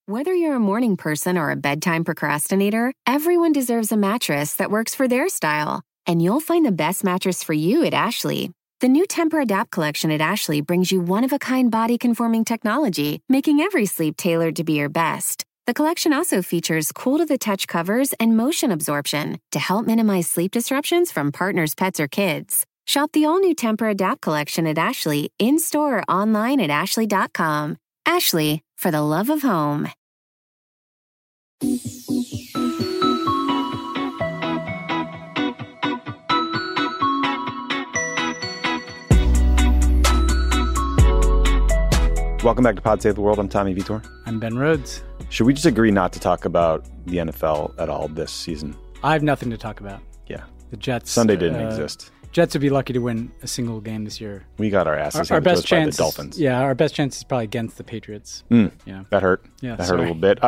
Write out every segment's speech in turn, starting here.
Whether you're a morning person or a bedtime procrastinator, everyone deserves a mattress that works for their style. And you'll find the best mattress for you at Ashley. The new Temper-Adapt collection at Ashley brings you one-of-a-kind body-conforming technology, making every sleep tailored to be your best. The collection also features cool-to-the-touch covers and motion absorption to help minimize sleep disruptions from partners, pets, or kids. Shop the all-new Temper-Adapt collection at Ashley, in-store or online at ashley.com. Ashley, for the love of home. Welcome back to Pod Save the World. I'm Tommy Vitor. I'm Ben Rhodes. Should we just agree not to talk about the NFL at all this season? I have nothing to talk about. Yeah. The Jets. Sunday didn't exist. Jets would be lucky to win a single game this year. We got our asses our best chance by the Dolphins. Yeah, our best chance is probably against the Patriots. Yeah. That hurt. Yeah, that hurt a little bit.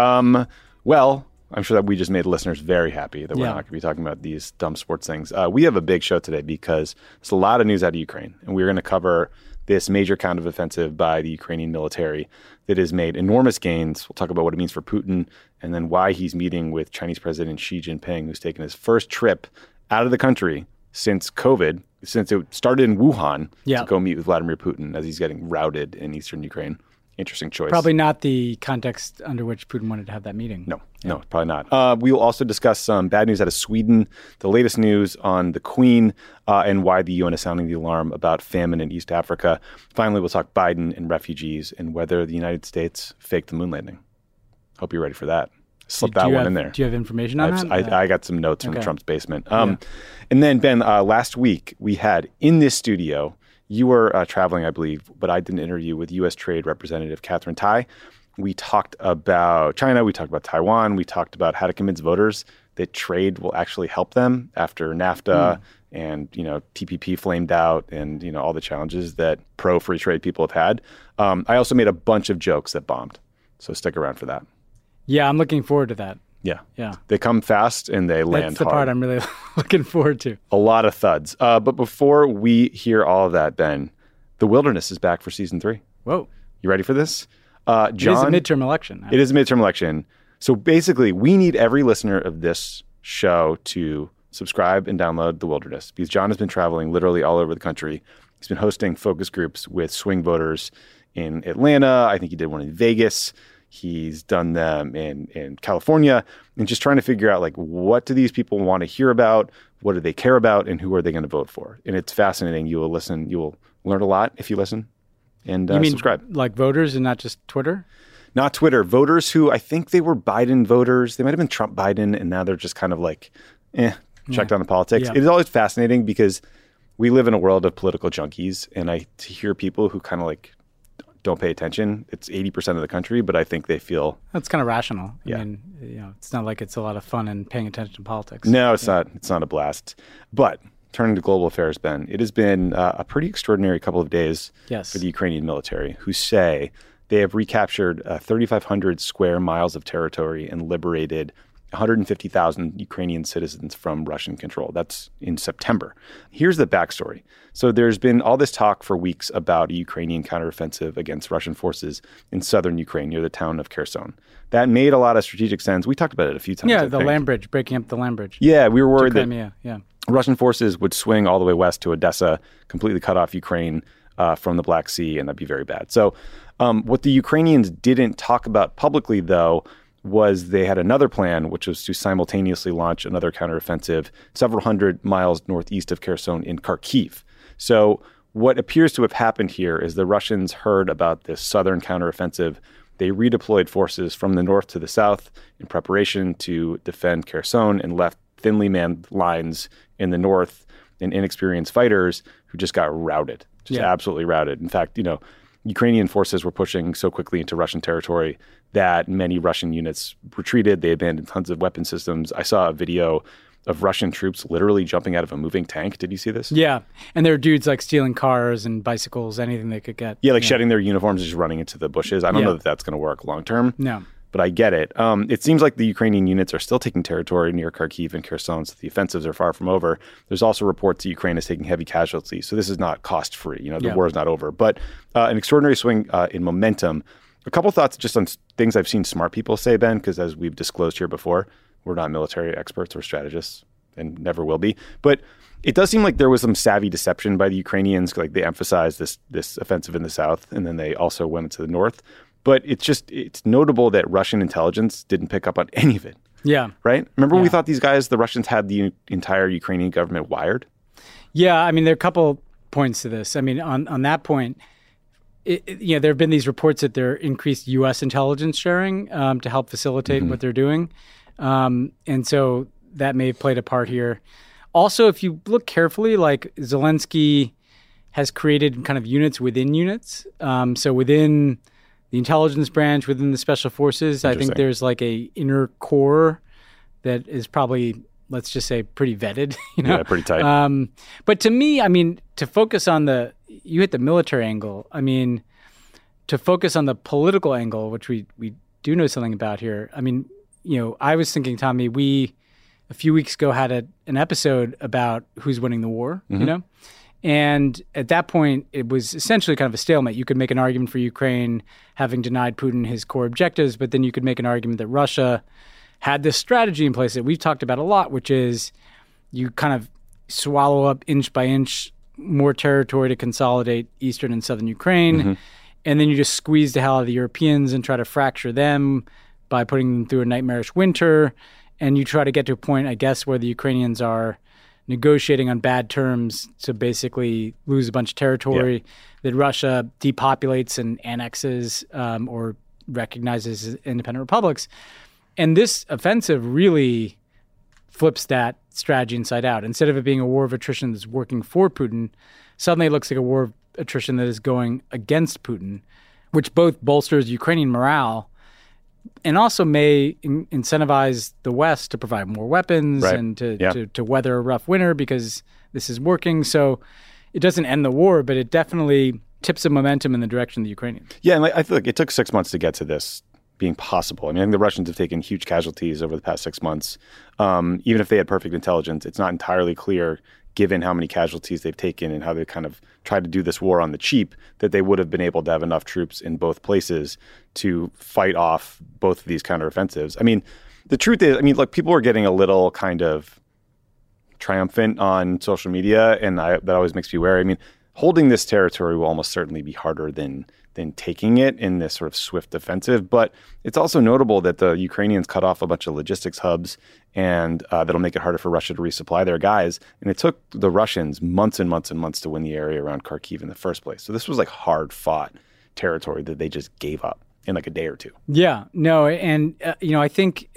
Well, I'm sure that we just made listeners very happy that we're not going to be talking about these dumb sports things. We have a big show today because there's a lot of news out of Ukraine, and we're going to cover this major counteroffensive by the Ukrainian military that has made enormous gains. We'll talk about what it means for Putin and then why he's meeting with Chinese President Xi Jinping, who's taken his first trip out of the country since COVID, since it started in Wuhan, to go meet with Vladimir Putin as he's getting routed in eastern Ukraine. Interesting choice. Probably not the context under which Putin wanted to have that meeting. No, probably not. We will also discuss some bad news out of Sweden, the latest news on the Queen, and why the UN is sounding the alarm about famine in East Africa. Finally, we'll talk Biden and refugees and whether the United States faked the moon landing. Hope you're ready for that. Slip that one in there. Do you have information on that? I got some notes from Trump's basement. And then, Ben, last week we had in this studio, you were traveling, I believe, but I did an interview with U.S. Trade Representative Katherine Tai. We talked about China. We talked about Taiwan. We talked about how to convince voters that trade will actually help them after NAFTA and, TPP flamed out and, all the challenges that pro-free trade people have had. I also made a bunch of jokes that bombed. So stick around for that. Yeah, I'm looking forward to that. Yeah. They come fast and they land hard. That's the part I'm really looking forward to. A lot of thuds. But before we hear all of that, Ben, The Wilderness is back for season 3. Whoa. You ready for this? John, it is a midterm election. It is a midterm election. So basically, we need every listener of this show to subscribe and download The Wilderness because John has been traveling literally all over the country. He's been hosting focus groups with swing voters in Atlanta. I think he did one in Vegas. He's done them in California and just trying to figure out, what do these people want to hear about? What do they care about? And who are they going to vote for? And it's fascinating. You will listen. You will learn a lot if you listen and you mean subscribe. Like voters and not just Twitter? Not Twitter. Voters who I think they were Biden voters. They might have been Trump Biden. And now they're just kind of checked on the politics. Yeah. It is always fascinating because we live in a world of political junkies. And to hear people who kind of don't pay attention. It's 80% of the country, but I think they feel... That's kind of rational. Yeah. I mean, it's not like it's a lot of fun and paying attention to politics. No, it's not. It's not a blast. But turning to global affairs, Ben, it has been a pretty extraordinary couple of days for the Ukrainian military, who say they have recaptured 3,500 square miles of territory and liberated 150,000 Ukrainian citizens from Russian control. That's in September. Here's the backstory. So there's been all this talk for weeks about a Ukrainian counteroffensive against Russian forces in southern Ukraine near the town of Kherson. That made a lot of strategic sense. We talked about it a few times. Yeah, the land bridge, breaking up the land bridge. Yeah, we were worried that Russian forces would swing all the way west to Odessa, completely cut off Ukraine from the Black Sea, and that'd be very bad. So what the Ukrainians didn't talk about publicly, though, was they had another plan, which was to simultaneously launch another counteroffensive several hundred miles northeast of Kherson in Kharkiv. So what appears to have happened here is the Russians heard about this southern counteroffensive. They redeployed forces from the north to the south in preparation to defend Kherson and left thinly manned lines in the north and inexperienced fighters who just got routed, absolutely routed. In fact, Ukrainian forces were pushing so quickly into Russian territory that many Russian units retreated. They abandoned tons of weapon systems. I saw a video of Russian troops literally jumping out of a moving tank. Did you see this? Yeah. And there are dudes stealing cars and bicycles, anything they could get. Yeah, shedding their uniforms and just running into the bushes. I don't know that that's going to work long term. No. But I get it. It seems like the Ukrainian units are still taking territory near Kharkiv and Kherson, so the offensives are far from over. There's also reports that Ukraine is taking heavy casualties, so this is not cost-free. The war is not over. But an extraordinary swing in momentum A couple thoughts just on things I've seen smart people say, Ben, because as we've disclosed here before, we're not military experts or strategists and never will be. But it does seem like there was some savvy deception by the Ukrainians. Like they emphasized this offensive in the south, and then they also went into the north. But it's notable that Russian intelligence didn't pick up on any of it. Yeah. Right? Remember we thought the Russians had the entire Ukrainian government wired? Yeah. I mean, there are a couple points to this. I mean, on that point, there have been these reports that there are increased U.S. intelligence sharing to help facilitate what they're doing. And so that may have played a part here. Also, if you look carefully, like Zelensky has created kind of units within units. So within the intelligence branch, within the special forces, I think there's like a inner core that is probably, let's just say, pretty vetted. Yeah, pretty tight. But to me, I mean, to focus on you hit the military angle. I mean, to focus on the political angle, which we do know something about here. I mean, I was thinking, Tommy, we a few weeks ago had an episode about who's winning the war, And at that point, it was essentially kind of a stalemate. You could make an argument for Ukraine having denied Putin his core objectives, but then you could make an argument that Russia had this strategy in place that we've talked about a lot, which is you kind of swallow up inch by inch more territory to consolidate eastern and southern Ukraine, and then you just squeeze the hell out of the Europeans and try to fracture them by putting them through a nightmarish winter, and you try to get to a point, I guess, where the Ukrainians are negotiating on bad terms to basically lose a bunch of territory that Russia depopulates and annexes or recognizes as independent republics. And this offensive really flips that strategy inside out. Instead of it being a war of attrition that's working for Putin, suddenly it looks like a war of attrition that is going against Putin, which both bolsters Ukrainian morale and also may incentivize the West to provide more weapons and to weather a rough winter because this is working. So it doesn't end the war, but it definitely tips the momentum in the direction of the Ukrainians. Yeah, and I feel like it took 6 months to get to this being possible. I mean, I think the Russians have taken huge casualties over the past 6 months. Even if they had perfect intelligence, it's not entirely clear, given how many casualties they've taken and how they kind of tried to do this war on the cheap, that they would have been able to have enough troops in both places to fight off both of these counteroffensives. I mean, the truth is, look, people are getting a little kind of triumphant on social media, and that always makes me wary. I mean, holding this territory will almost certainly be harder than taking it in this sort of swift offensive. But it's also notable that the Ukrainians cut off a bunch of logistics hubs, and that'll make it harder for Russia to resupply their guys. And it took the Russians months and months and months to win the area around Kharkiv in the first place. So this was like hard-fought territory that they just gave up in like a day or two. Yeah, no, and I think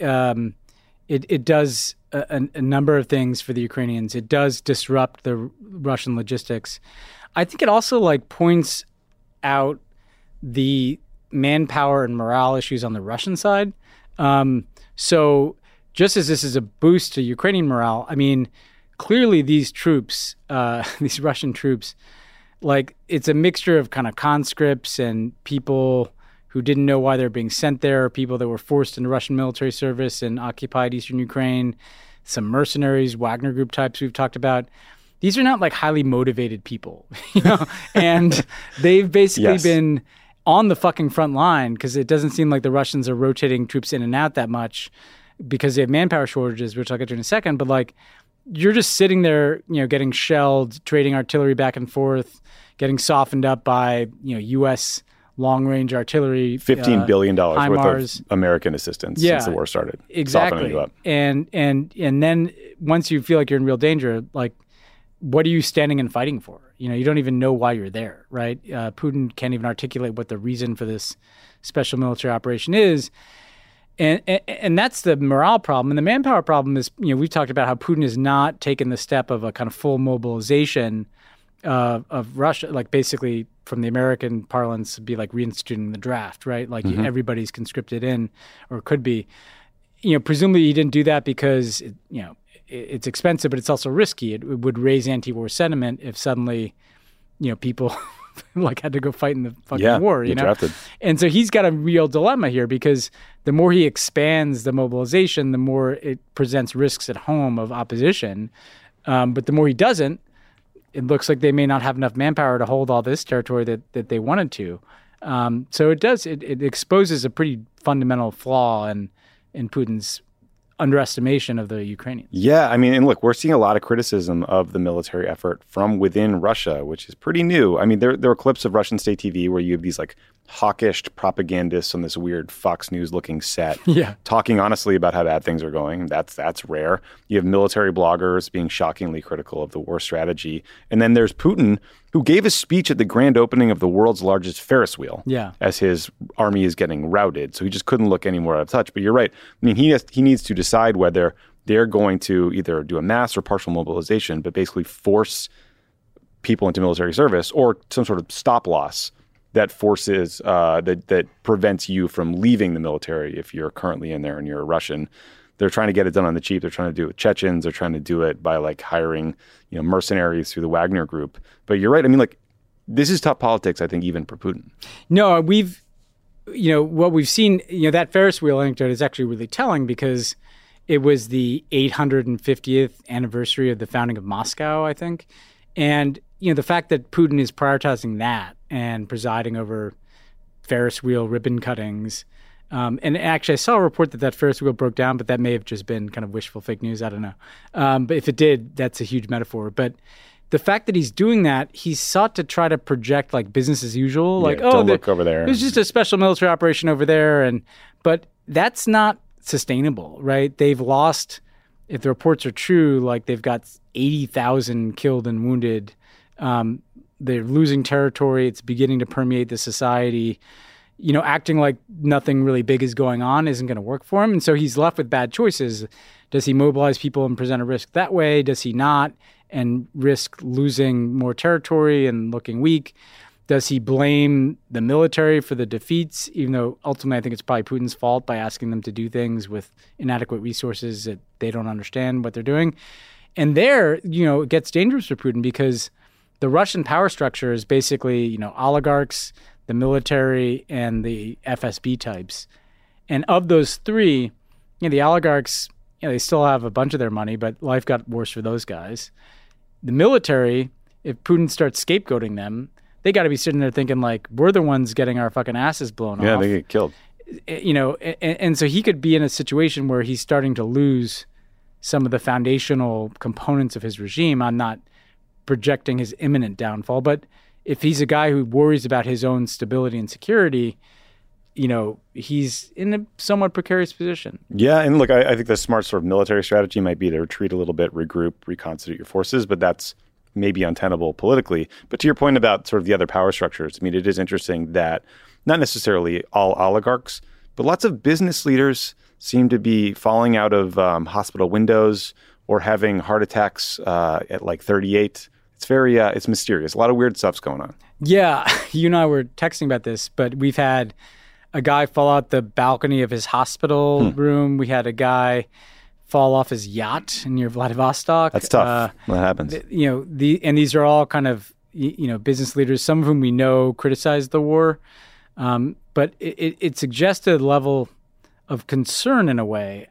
it does a number of things for the Ukrainians. It does disrupt the Russian logistics. I think it also points out the manpower and morale issues on the Russian side. So just as this is a boost to Ukrainian morale, I mean, clearly these troops, these Russian troops, it's a mixture of kind of conscripts and people who didn't know why they're being sent there, people that were forced into Russian military service in occupied eastern Ukraine, some mercenaries, Wagner Group types we've talked about. These are not highly motivated people, and they've basically been on the fucking front line because it doesn't seem like the Russians are rotating troops in and out that much because they have manpower shortages, which I'll get to in a second. But you're just sitting there, getting shelled, trading artillery back and forth, getting softened up by, U.S. long-range artillery. $15 billion worth of American assistance since the war started. Exactly. Softening you up. And then once you feel like you're in real danger, what are you standing and fighting for? You don't even know why you're there, right? Putin can't even articulate what the reason for this special military operation is. And that's the morale problem. And the manpower problem is, we've talked about how Putin has not taken the step of a kind of full mobilization of Russia, basically from the American parlance, be reinstituting the draft, right? Everybody's conscripted in or could be. Presumably he didn't do that because, it's expensive, but it's also risky. It would raise anti-war sentiment if suddenly, people had to go fight in the fucking war, drafted. And so he's got a real dilemma here because the more he expands the mobilization, the more it presents risks at home of opposition. But the more he doesn't, it looks like they may not have enough manpower to hold all this territory that they wanted to. So it exposes a pretty fundamental flaw in Putin's underestimation of the Ukrainians. Yeah, I mean, and look, we're seeing a lot of criticism of the military effort from within Russia, which is pretty new. I mean, there are clips of Russian state TV where you have these like hawkish propagandists on this weird Fox News looking set talking honestly about how bad things are going. That's rare. You have military bloggers being shockingly critical of the war strategy. And then there's Putin, who gave a speech at the grand opening of the world's largest Ferris wheel as his army is getting routed. So he just couldn't look any more out of touch. But you're right. I mean, he needs to decide whether they're going to either do a mass or partial mobilization, but basically force people into military service, or some sort of stop loss that forces that prevents you from leaving the military if you're currently in there and you're a Russian. They're trying to get it done on the cheap. They're trying to do it with Chechens. They're trying to do it by like hiring, mercenaries through the Wagner Group. But you're right. I mean, like, this is tough politics, I think, even for Putin. No, what we've seen, that Ferris wheel anecdote is actually really telling, because it was the 850th anniversary of the founding of Moscow, I think. And, the fact that Putin is prioritizing that and presiding over Ferris wheel ribbon cuttings. And actually, I saw a report that Ferris wheel broke down, but that may have just been kind of wishful fake news. I don't know. But if it did, that's a huge metaphor. But the fact that he's doing that, he's sought to try to project like business as usual. Like, don't look over there. There's just a special military operation over there. But that's not sustainable, right? They've lost, if the reports are true, like they've got 80,000 killed and wounded. They're losing territory. It's beginning to permeate the society. Acting like nothing really big is going on isn't going to work for him. And so he's left with bad choices. Does he mobilize people and present a risk that way? Does he not, and risk losing more territory and looking weak? Does he blame the military for the defeats, even though ultimately I think it's probably Putin's fault by asking them to do things with inadequate resources that they don't understand what they're doing? And there, it gets dangerous for Putin, because the Russian power structure is basically, oligarchs, the military, and the FSB types. And of those three, the oligarchs, they still have a bunch of their money, but life got worse for those guys. The military, if Putin starts scapegoating them, they got to be sitting there thinking like, we're the ones getting our fucking asses blown off. Yeah, they get killed. And so he could be in a situation where he's starting to lose some of the foundational components of his regime. I'm not projecting his imminent downfall, but if he's a guy who worries about his own stability and security, he's in a somewhat precarious position. Yeah, and look, I think the smart sort of military strategy might be to retreat a little bit, regroup, reconstitute your forces, but that's maybe untenable politically. But to your point about sort of the other power structures, I mean, it is interesting that not necessarily all oligarchs, but lots of business leaders seem to be falling out of hospital windows or having heart attacks at like 38. It's very, it's mysterious. A lot of weird stuff's going on. Yeah, you and I were texting about this, but we've had a guy fall out the balcony of his hospital room. We had a guy fall off his yacht near Vladivostok. That's tough. That happens. And these are all kind of, business leaders, some of whom we know criticize the war. But it suggested a level of concern in a way.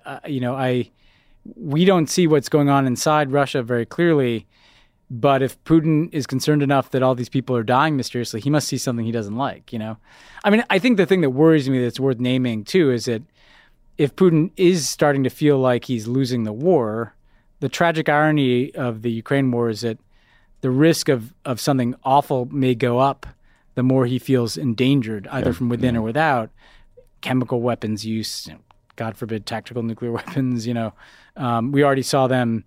We don't see what's going on inside Russia very clearly. But if Putin is concerned enough that all these people are dying mysteriously, he must see something he doesn't like, I mean, I think the thing that worries me that's worth naming, too, is that if Putin is starting to feel like he's losing the war, the tragic irony of the Ukraine war is that the risk of something awful may go up the more he feels endangered, either from within or without. Chemical weapons use, God forbid, tactical nuclear weapons, we already saw them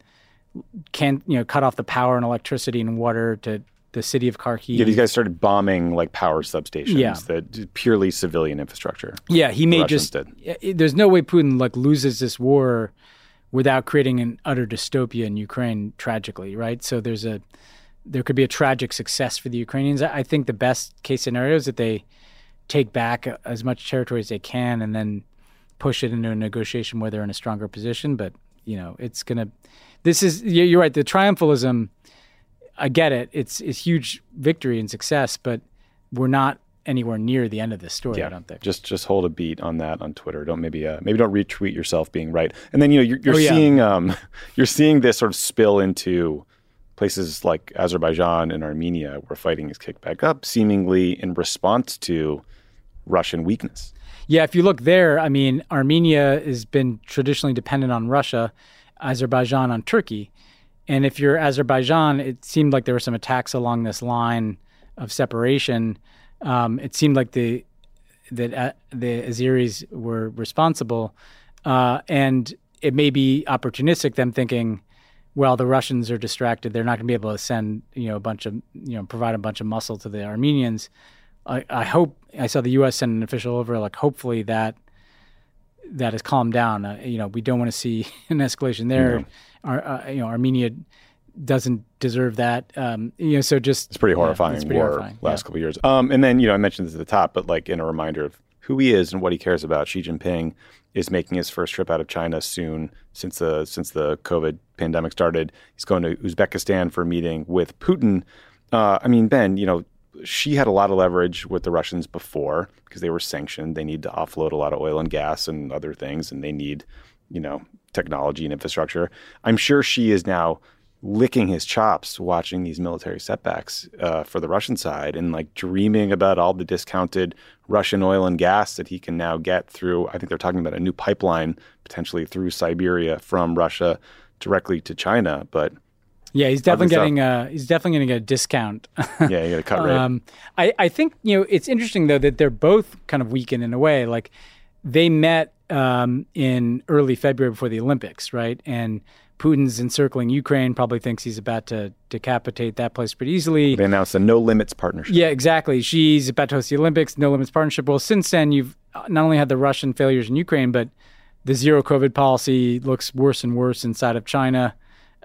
cut off the power and electricity and water to the city of Kharkiv. Yeah, these guys started bombing like power substations, that purely civilian infrastructure. Yeah, he may just. There's no way Putin loses this war without creating an utter dystopia in Ukraine. Tragically, right? So there could be a tragic success for the Ukrainians. I think the best case scenario is that they take back as much territory as they can and then push it into a negotiation where they're in a stronger position. But it's gonna. You're right. The triumphalism, I get it. It's huge victory and success, but we're not anywhere near the end of this story. I don't think. Just hold a beat on that on Twitter. Don't maybe don't retweet yourself being right. And then you're seeing you're seeing this sort of spill into places like Azerbaijan and Armenia, where fighting is kicked back up, seemingly in response to Russian weakness. Yeah, if you look there, I mean, Armenia has been traditionally dependent on Russia, Azerbaijan on Turkey. And if you're Azerbaijan, it seemed like there were some attacks along this line of separation. It seemed like the Azeris were responsible. And it may be opportunistic, them thinking, well, the Russians are distracted. They're not going to be able to send, provide a bunch of muscle to the Armenians. I hope I saw the U.S. send an official over. Like, hopefully that has calmed down. We don't want to see an escalation there. No. Armenia doesn't deserve that. So just it's pretty horrifying. It's pretty horrifying. Last couple of years. And then I mentioned this at the top, but like in a reminder of who he is and what he cares about. Xi Jinping is making his first trip out of China soon since the COVID pandemic started. He's going to Uzbekistan for a meeting with Putin. Ben, Xi had a lot of leverage with the Russians before because they were sanctioned. They need to offload a lot of oil and gas and other things, and they need, technology and infrastructure. I'm sure Xi is now licking his chops watching these military setbacks for the Russian side and like dreaming about all the discounted Russian oil and gas that he can now get through. I think they're talking about a new pipeline potentially through Siberia from Russia directly to China. But yeah, he's definitely getting a discount. Yeah, you get a cut rate. I think it's interesting though that they're both kind of weakened in a way. Like they met in early February before the Olympics, right? And Putin's encircling Ukraine, probably thinks he's about to decapitate that place pretty easily. They announced a no limits partnership. Yeah, exactly. Xi's about to host the Olympics, no limits partnership. Well, since then, you've not only had the Russian failures in Ukraine, but the zero COVID policy looks worse and worse inside of China.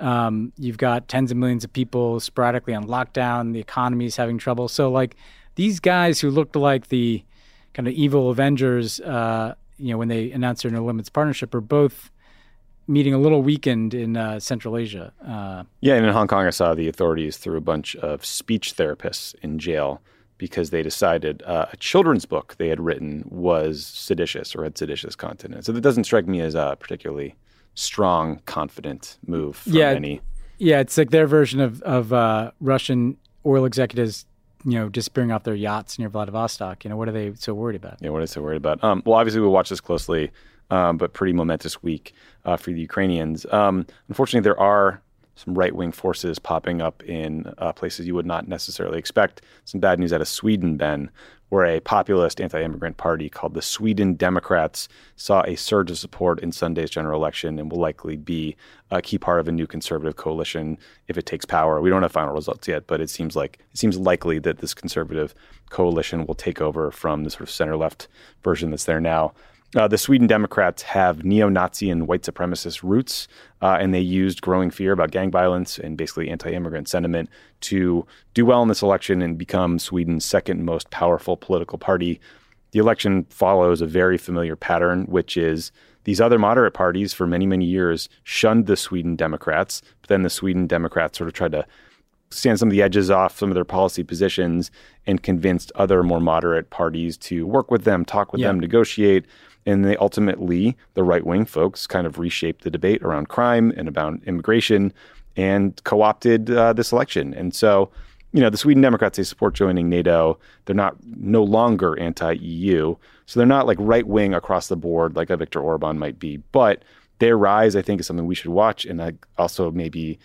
You've got tens of millions of people sporadically on lockdown. The economy's having trouble. So like these guys who looked like the kind of evil Avengers, when they announced their no limits partnership, are both meeting a little weakened in Central Asia. Yeah, and in Hong Kong, I saw the authorities threw a bunch of speech therapists in jail because they decided a children's book they had written was seditious or had seditious content in it. So that doesn't strike me as a particularly strong, confident move from any. Yeah, it's like their version of Russian oil executives, disappearing off their yachts near Vladivostok. What are they so worried about? Yeah, what are they so worried about? Well, obviously, we'll watch this closely. But pretty momentous week for the Ukrainians. Unfortunately, there are some right-wing forces popping up in places you would not necessarily expect. Some bad news out of Sweden, Ben, where a populist anti-immigrant party called the Sweden Democrats saw a surge of support in Sunday's general election and will likely be a key part of a new conservative coalition if it takes power. We don't have final results yet, but it seems likely that this conservative coalition will take over from the sort of center-left version that's there now. The Sweden Democrats have neo-Nazi and white supremacist roots, and they used growing fear about gang violence and basically anti-immigrant sentiment to do well in this election and become Sweden's second most powerful political party. The election follows a very familiar pattern, which is these other moderate parties for many, many years shunned the Sweden Democrats, but then the Sweden Democrats sort of tried to stand some of the edges off some of their policy positions and convinced other more moderate parties to work with them, talk with them, negotiate. And they ultimately, the right-wing folks, kind of reshaped the debate around crime and about immigration and co-opted this election. And so, the Sweden Democrats, they support joining NATO. They're no longer anti-EU. So they're not like right-wing across the board like a Viktor Orban might be. But their rise, I think, is something we should watch. And also maybe,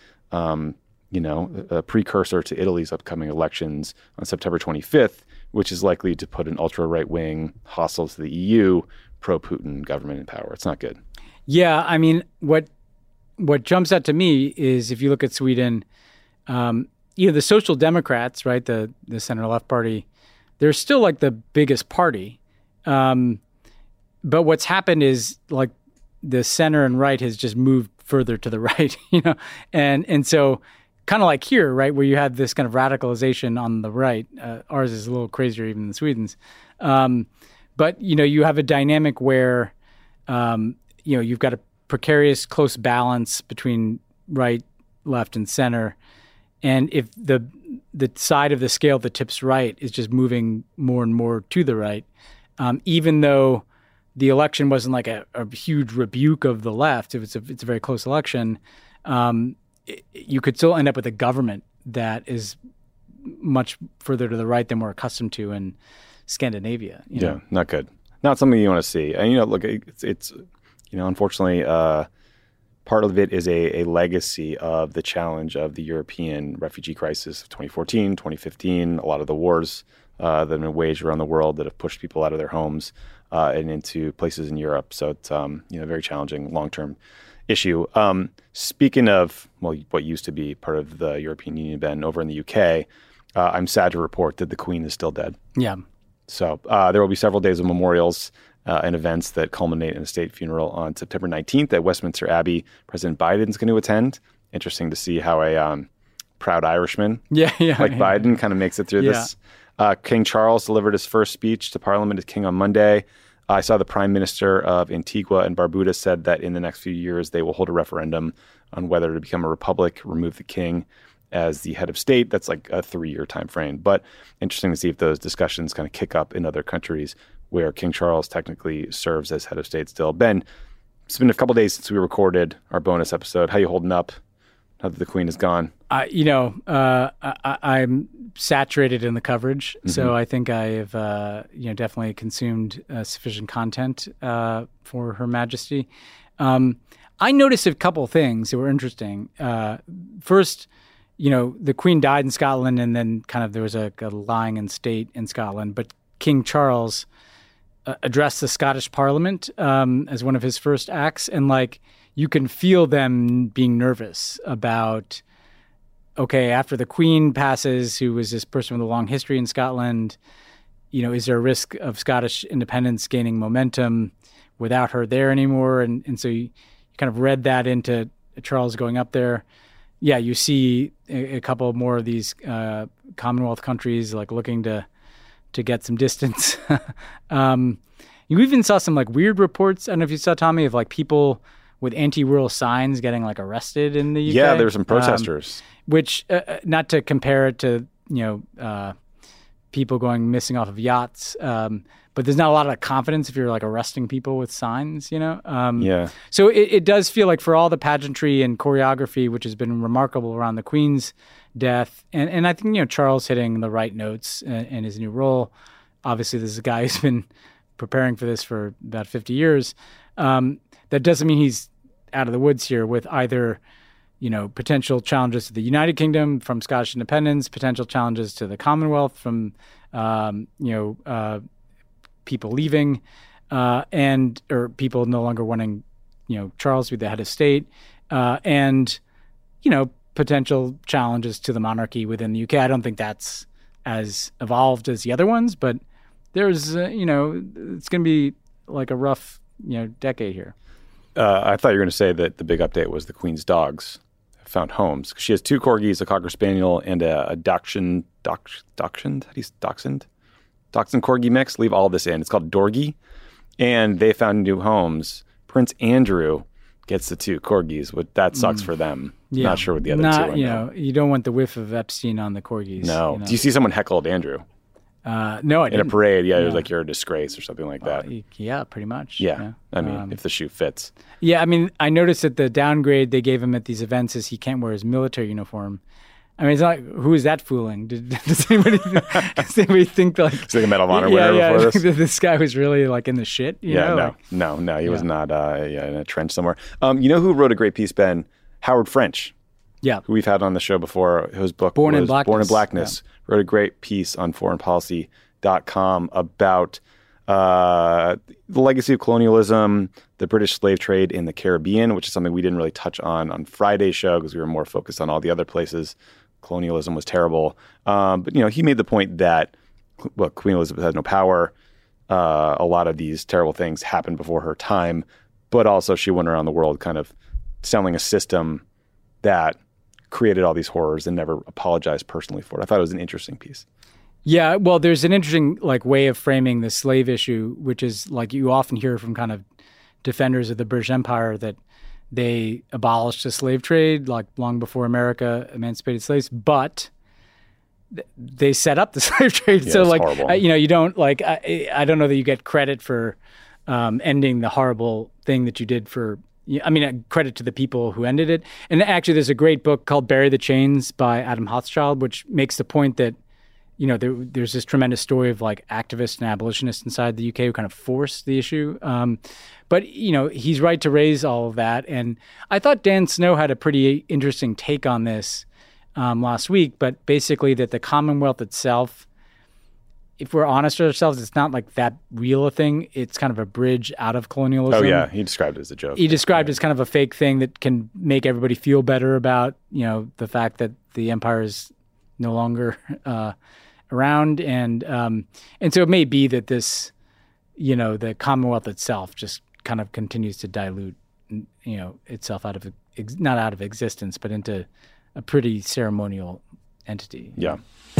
a precursor to Italy's upcoming elections on September 25th, which is likely to put an ultra-right-wing hostile to the EU pro-Putin government in power. It's not good. Yeah, I mean, what jumps out to me is if you look at Sweden, the Social Democrats, right, the center-left party, they're still like the biggest party. But what's happened is like the center and right has just moved further to the right, and so kind of like here, right, where you have this kind of radicalization on the right. Ours is a little crazier even than Sweden's. But, you have a dynamic where, you've got a precarious close balance between right, left, and center. And if the side of the scale that tips right is just moving more and more to the right, even though the election wasn't like a huge rebuke of the left, it's a very close election, you could still end up with a government that is much further to the right than we're accustomed to in Scandinavia. You know? Not good. Not something you want to see. And, look, it's unfortunately, part of it is a legacy of the challenge of the European refugee crisis of 2014, 2015, a lot of the wars that have been waged around the world that have pushed people out of their homes and into places in Europe. So it's, very challenging long-term issue. Speaking of, what used to be part of the European Union, Ben, over in the UK, I'm sad to report that the Queen is still dead. Yeah. So there will be several days of memorials and events that culminate in a state funeral on September 19th at Westminster Abbey. President Biden's going to attend. Interesting to see how a proud Irishman Biden kind of makes it through this. King Charles delivered his first speech to Parliament as king on Monday. I saw the Prime Minister of Antigua and Barbuda said that in the next few years they will hold a referendum on whether to become a republic, remove the king as the head of state. That's like a 3-year time frame. But interesting to see if those discussions kind of kick up in other countries where King Charles technically serves as head of state still. Ben, it's been a couple days since we recorded our bonus episode. How you holding up now that the Queen is gone? I'm saturated in the coverage, so I think I have definitely consumed sufficient content for Her Majesty. I noticed a couple things that were interesting. First, the Queen died in Scotland, and then kind of there was a lying in state in Scotland. But King Charles addressed the Scottish Parliament as one of his first acts, and you can feel them being nervous about, okay, after the Queen passes, who was this person with a long history in Scotland, is there a risk of Scottish independence gaining momentum without her there anymore? And so you kind of read that into Charles going up there. Yeah, you see a couple more of these Commonwealth countries looking to get some distance. You even saw some weird reports. I don't know if you saw, Tommy, of people with anti-rural signs getting arrested in the UK. Yeah, there were some protesters. Which, not to compare it to people going missing off of yachts, but there's not a lot of confidence if you're arresting people with signs, Yeah. So it does feel like for all the pageantry and choreography, which has been remarkable around the Queen's death, and I think Charles hitting the right notes in his new role. Obviously, this is a guy who's been preparing for this for about 50 years. That doesn't mean he's out of the woods here with either potential challenges to the United Kingdom from Scottish independence, potential challenges to the Commonwealth from people leaving, or people no longer wanting Charles to be the head of state, and potential challenges to the monarchy within the UK. I don't think that's as evolved as the other ones, but there's it's going to be a rough decade here. I thought you were going to say that the big update was the Queen's dogs found homes. She has 2 corgis, a Cocker Spaniel, and a Dachshund corgi mix. Leave all this in. It's called Dorgy. And they found new homes. Prince Andrew gets the 2 corgis. That sucks for them. Yeah. Not sure what the other 2 are. You don't want the whiff of Epstein on the corgis. No. Do you see someone heckled Andrew? No, I didn't. In a parade, it was you're a disgrace or something like that. Yeah, pretty much. Yeah. I mean, if the shoe fits. Yeah, I mean, I noticed that the downgrade they gave him at these events is he can't wear his military uniform. I mean, it's not who is that fooling? Does anybody think He's a Medal of Honor winner before this? This guy was really in the shit? No, he was not in a trench somewhere. Who wrote a great piece, Ben? Howard French. Yeah. Who we've had on the show before, whose book Born in Blackness, wrote a great piece on foreignpolicy.com about the legacy of colonialism, the British slave trade in the Caribbean, which is something we didn't really touch on Friday's show because we were more focused on all the other places. Colonialism was terrible. But he made the point that, Queen Elizabeth had no power. A lot of these terrible things happened before her time, but also she went around the world kind of selling a system that created all these horrors and never apologized personally for it. I thought it was an interesting piece. Yeah, well, there's an interesting way of framing the slave issue, which is you often hear from kind of defenders of the British Empire that they abolished the slave trade long before America emancipated slaves, but they set up the slave trade. Yeah, so horrible. You don't I don't know that you get credit for ending the horrible thing that you did for I mean, credit to the people who ended it. And actually, there's a great book called Bury the Chains by Adam Hochschild, which makes the point that, there's this tremendous story of like activists and abolitionists inside the UK who kind of forced the issue. But he's right to raise all of that. And I thought Dan Snow had a pretty interesting take on this last week, but basically that the Commonwealth itself, if we're honest with ourselves, it's not like that real a thing. It's kind of a bridge out of colonialism. Oh, yeah. He described it as a joke. He described it as kind of a fake thing that can make everybody feel better about, the fact that the empire is no longer around. And so it may be that this, the Commonwealth itself just kind of continues to dilute, itself out of, not out of existence, but into a pretty ceremonial entity. Yeah.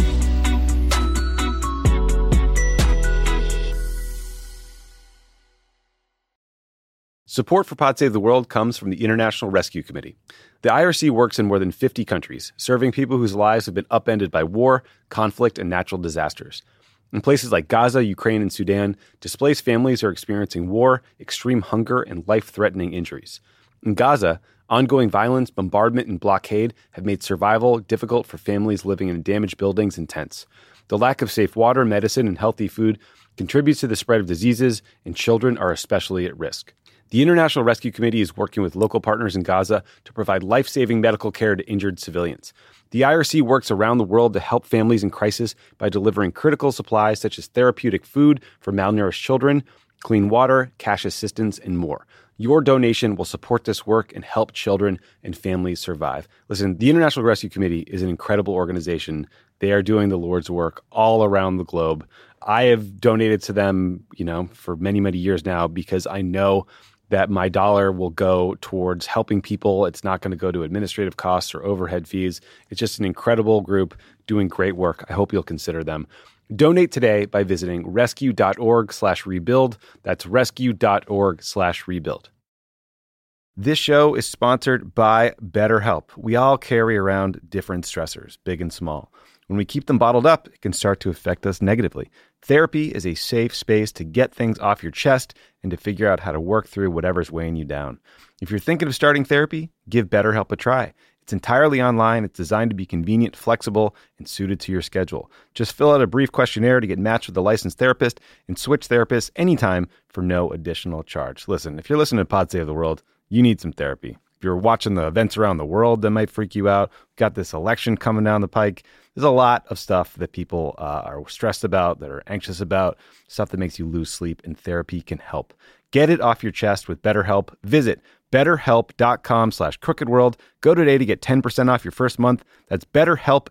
Support for Pod Save the World comes from the International Rescue Committee. The IRC works in more than 50 countries, serving people whose lives have been upended by war, conflict, and natural disasters. In places like Gaza, Ukraine, and Sudan, displaced families are experiencing war, extreme hunger, and life-threatening injuries. In Gaza, ongoing violence, bombardment, and blockade have made survival difficult for families living in damaged buildings and tents. The lack of safe water, medicine, and healthy food contributes to the spread of diseases, and children are especially at risk. The International Rescue Committee is working with local partners in Gaza to provide life-saving medical care to injured civilians. The IRC works around the world to help families in crisis by delivering critical supplies such as therapeutic food for malnourished children, clean water, cash assistance, and more. Your donation will support this work and help children and families survive. Listen, the International Rescue Committee is an incredible organization. They are doing the Lord's work all around the globe. I have donated to them, for many, many years now because I know that my dollar will go towards helping people. It's not going to go to administrative costs or overhead fees. It's just an incredible group doing great work. I hope you'll consider them. Donate today by visiting rescue.org/rebuild. That's rescue.org/rebuild. This show is sponsored by BetterHelp. We all carry around different stressors, big and small. When we keep them bottled up, it can start to affect us negatively. Therapy is a safe space to get things off your chest and to figure out how to work through whatever's weighing you down. If you're thinking of starting therapy, give BetterHelp a try. It's entirely online. It's designed to be convenient, flexible, and suited to your schedule. Just fill out a brief questionnaire to get matched with a licensed therapist and switch therapists anytime for no additional charge. Listen, if you're listening to Pod Save the World, you need some therapy. If you're watching the events around the world that might freak you out, got this election coming down the pike. There's a lot of stuff that people are stressed about, that are anxious about, stuff that makes you lose sleep, and therapy can help. Get it off your chest with BetterHelp. Visit BetterHelp.com/crookedworld. Go today to get 10% off your first month. That's BetterHelp,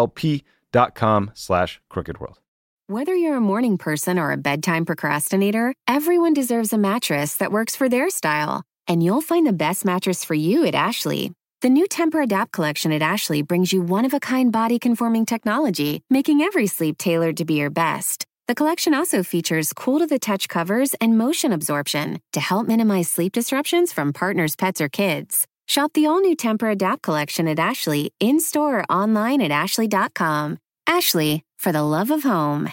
HELP.com/crookedworld. Whether you're a morning person or a bedtime procrastinator, everyone deserves a mattress that works for their style. And you'll find the best mattress for you at Ashley. The new Tempur-Adapt collection at Ashley brings you one-of-a-kind body-conforming technology, making every sleep tailored to be your best. The collection also features cool-to-the-touch covers and motion absorption to help minimize sleep disruptions from partners, pets, or kids. Shop the all-new Tempur-Adapt collection at Ashley, in-store or online at ashley.com. Ashley, for the love of home.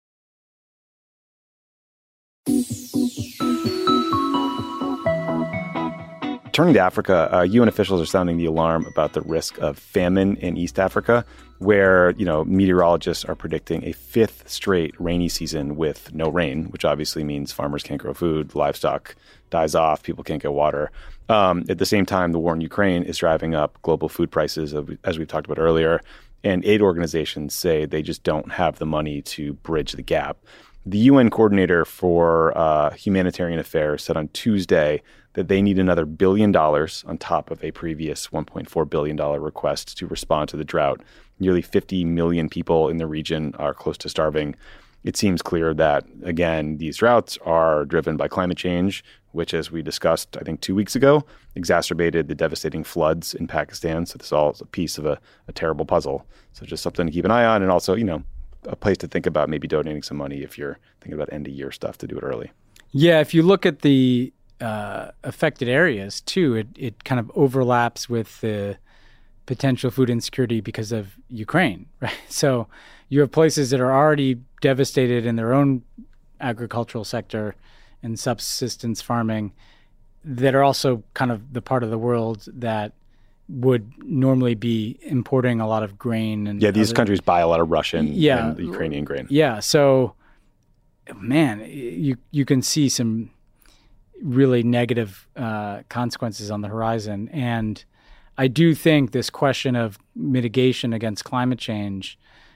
Turning to Africa, UN officials are sounding the alarm about the risk of famine in East Africa, where, meteorologists are predicting a fifth straight rainy season with no rain, which obviously means farmers can't grow food, livestock dies off, people can't get water. At the same time, the war in Ukraine is driving up global food prices, as we've talked about earlier, and aid organizations say they just don't have the money to bridge the gap. The UN coordinator for humanitarian affairs said on Tuesday that they need another $1 billion on top of a previous $1.4 billion request to respond to the drought. Nearly 50 million people in the region are close to starving. It seems clear that, again, these droughts are driven by climate change, which, as we discussed, I think 2 weeks ago, exacerbated the devastating floods in Pakistan. So this all is a piece of a terrible puzzle. So just something to keep an eye on, and also, a place to think about maybe donating some money if you're thinking about end-of-year stuff to do it early. Yeah, if you look at the affected areas, too, it kind of overlaps with the potential food insecurity because of Ukraine, right? So you have places that are already devastated in their own agricultural sector and subsistence farming, that are also kind of the part of the world that would normally be importing a lot of grain. And these countries buy a lot of Russian and Ukrainian grain. Yeah, so, man, you can see some really negative consequences on the horizon. And I do think this question of mitigation against climate change,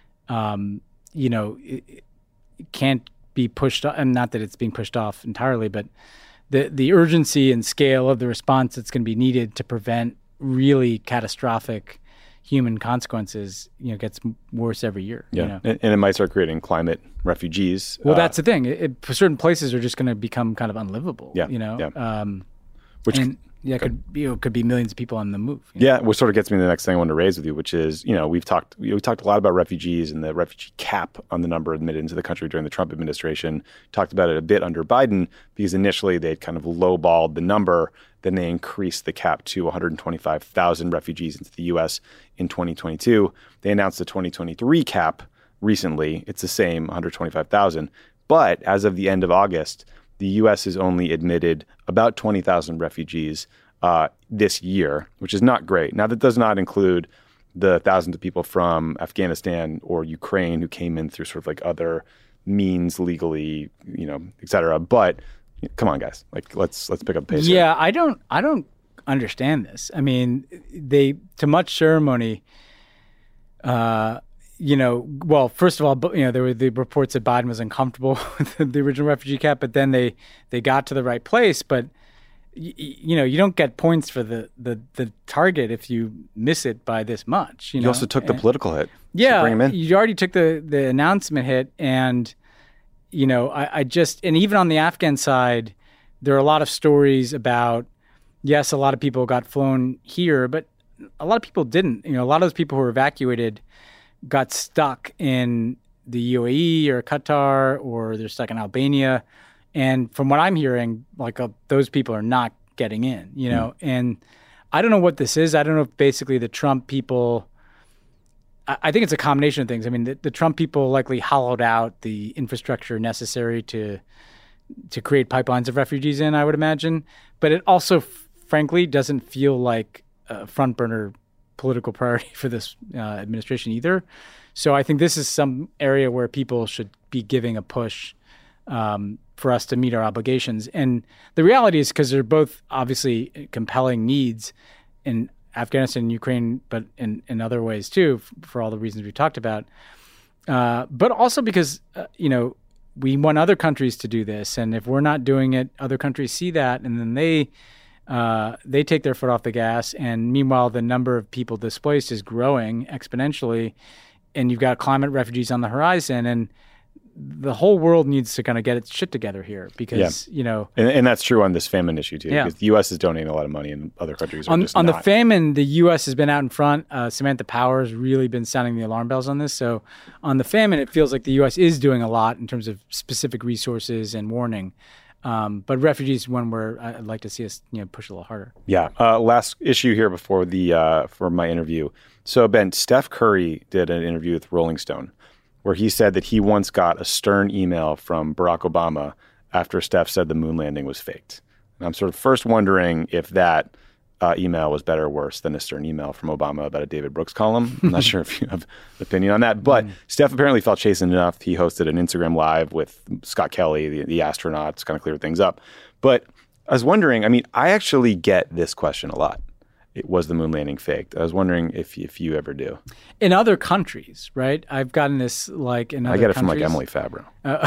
it can't be pushed off, and not that it's being pushed off entirely, but the urgency and scale of the response that's going to be needed to prevent really catastrophic human consequences, gets worse every year. Yeah, and it might start creating climate refugees. Well, that's the thing. Certain places are just going to become kind of unlivable. Which could be millions of people on the move. Yeah, which sort of gets me to the next thing I wanted to raise with you, which is, we talked a lot about refugees and the refugee cap on the number admitted into the country during the Trump administration. Talked about it a bit under Biden because initially they'd kind of lowballed the number. Then they increased the cap to 125,000 refugees into the U.S. in 2022. They announced the 2023 cap recently. It's the same, 125,000. But as of the end of August, the U.S. has only admitted about 20,000 refugees this year, which is not great. Now, that does not include the thousands of people from Afghanistan or Ukraine who came in through sort of like other means legally, et cetera. But come on, guys, let's pick up the pace. Yeah, I don't understand this. I mean, to much ceremony, well, first of all, there were the reports that Biden was uncomfortable with the original refugee cap, but then they got to the right place. But you don't get points for the target if you miss it by this much. You also took the political hit. Yeah, to bring him in. You already took the announcement hit, and I just, and even on the Afghan side, there are a lot of stories about, yes, a lot of people got flown here, but a lot of people didn't. A lot of those people who were evacuated got stuck in the UAE or Qatar, or they're stuck in Albania. And from what I'm hearing, those people are not getting in, and I don't know what this is. I don't know if basically the Trump people, I think it's a combination of things. I mean, the Trump people likely hollowed out the infrastructure necessary to create pipelines of refugees in, I would imagine. But it also, frankly, doesn't feel like a front burner political priority for this administration either. So I think this is some area where people should be giving a push for us to meet our obligations. And the reality is, because they're both obviously compelling needs in Afghanistan and Ukraine, but in other ways too, for all the reasons we talked about. But also because, we want other countries to do this. And if we're not doing it, other countries see that, and then they take their foot off the gas. And meanwhile, the number of people displaced is growing exponentially, and you've got climate refugees on the horizon. And the whole world needs to kind of get its shit together here because, And that's true on this famine issue, too, Yeah. because the U.S. is donating a lot of money and other countries are just on not. the famine, the U.S. has been out in front. Samantha Power has really been sounding the alarm bells on this. So on the famine, it feels like the U.S. is doing a lot in terms of specific resources and warning. But refugees is one where I'd like to see us, push a little harder. Yeah. Last issue here before for my interview. So, Ben, Steph Curry did an interview with Rolling Stone where he said that he once got a stern email from Barack Obama after Steph said the moon landing was faked. And I'm sort of first wondering if that email was better or worse than a stern email from Obama about a David Brooks column. I'm not sure if you have an opinion on that. But Steph apparently felt chastened enough. He hosted an Instagram Live with Scott Kelly, the astronaut, to kind of clear things up. But I was wondering, I actually get this question a lot. It was the moon landing faked. I was wondering if you ever do. In other countries, right? I've gotten this in other countries. I get it from Emily Favreau.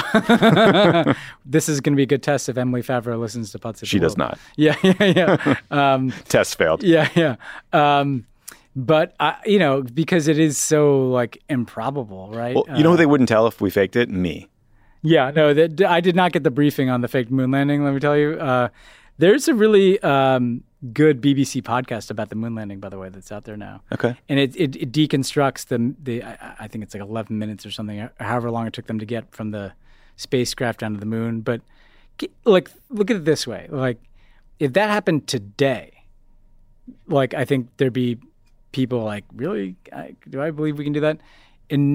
This is going to be a good test if Emily Favreau listens to Putz. She does not. Yeah. Test failed. Yeah. But, because it is so improbable, right? Well, you know who they wouldn't tell if we faked it? Me. Yeah, no, I did not get the briefing on the fake moon landing, let me tell you. There's a really good BBC podcast about the moon landing, by the way, that's out there now. Okay. And it deconstructs the I think it's 11 minutes or something, however long it took them to get from the spacecraft down to the moon. But look at it this way. If that happened today, I think there'd be people really? Do I believe we can do that? In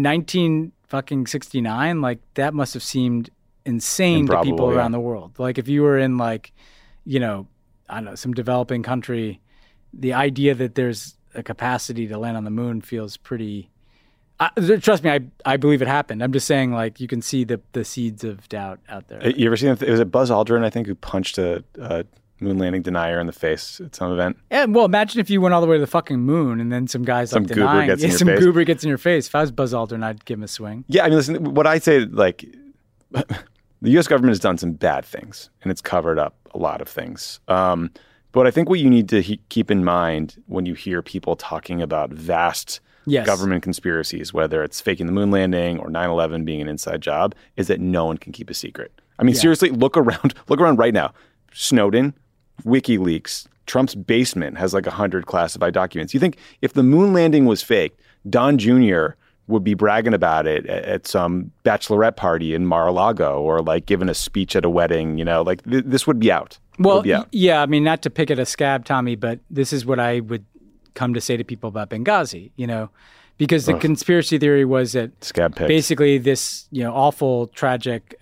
1969, that must have seemed insane to people around the world. If you were in I don't know, some developing country, the idea that there's a capacity to land on the moon feels pretty. Trust me, I believe it happened. I'm just saying, like, you can see the seeds of doubt out there. You ever seen it? Was it Buzz Aldrin, I think, who punched a moon landing denier in the face at some event? Yeah, well, imagine if you went all the way to the fucking moon and then some guys some like denying. Goober gets in your some face. goober gets in your face. If I was Buzz Aldrin, I'd give him a swing. Yeah, I mean, listen, what I say, like, the U.S. government has done some bad things, and it's covered up a lot of things. But I think what you need to keep in mind when you hear people talking about vast government conspiracies, whether it's faking the moon landing or 9/11 being an inside job, is that no one can keep a secret. I mean, seriously, look around right now. Snowden, WikiLeaks, Trump's basement has like 100 classified documents. You think if the moon landing was faked, Don Jr. would be bragging about it at some bachelorette party in Mar-a-Lago or like giving a speech at a wedding, you know, like this would be out. Well, yeah, I mean, not to pick at a scab, Tommy, but this is what I would come to say to people about Benghazi, you know, because the conspiracy theory was that basically this, you know, awful, tragic,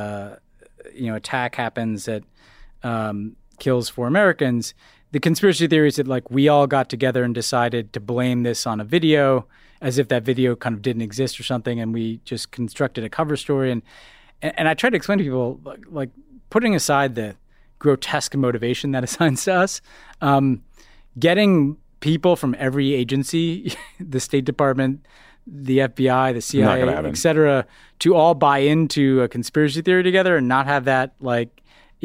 attack happens that kills 4 Americans. The conspiracy theory is that, like, we all got together and decided to blame this on a video as if that video kind of didn't exist or something, and we just constructed a cover story. And I try to explain to people, like putting aside the grotesque motivation that assigns to us, getting people from every agency, the State Department, the FBI, the CIA, et cetera, to all buy into a conspiracy theory together and not have that, like,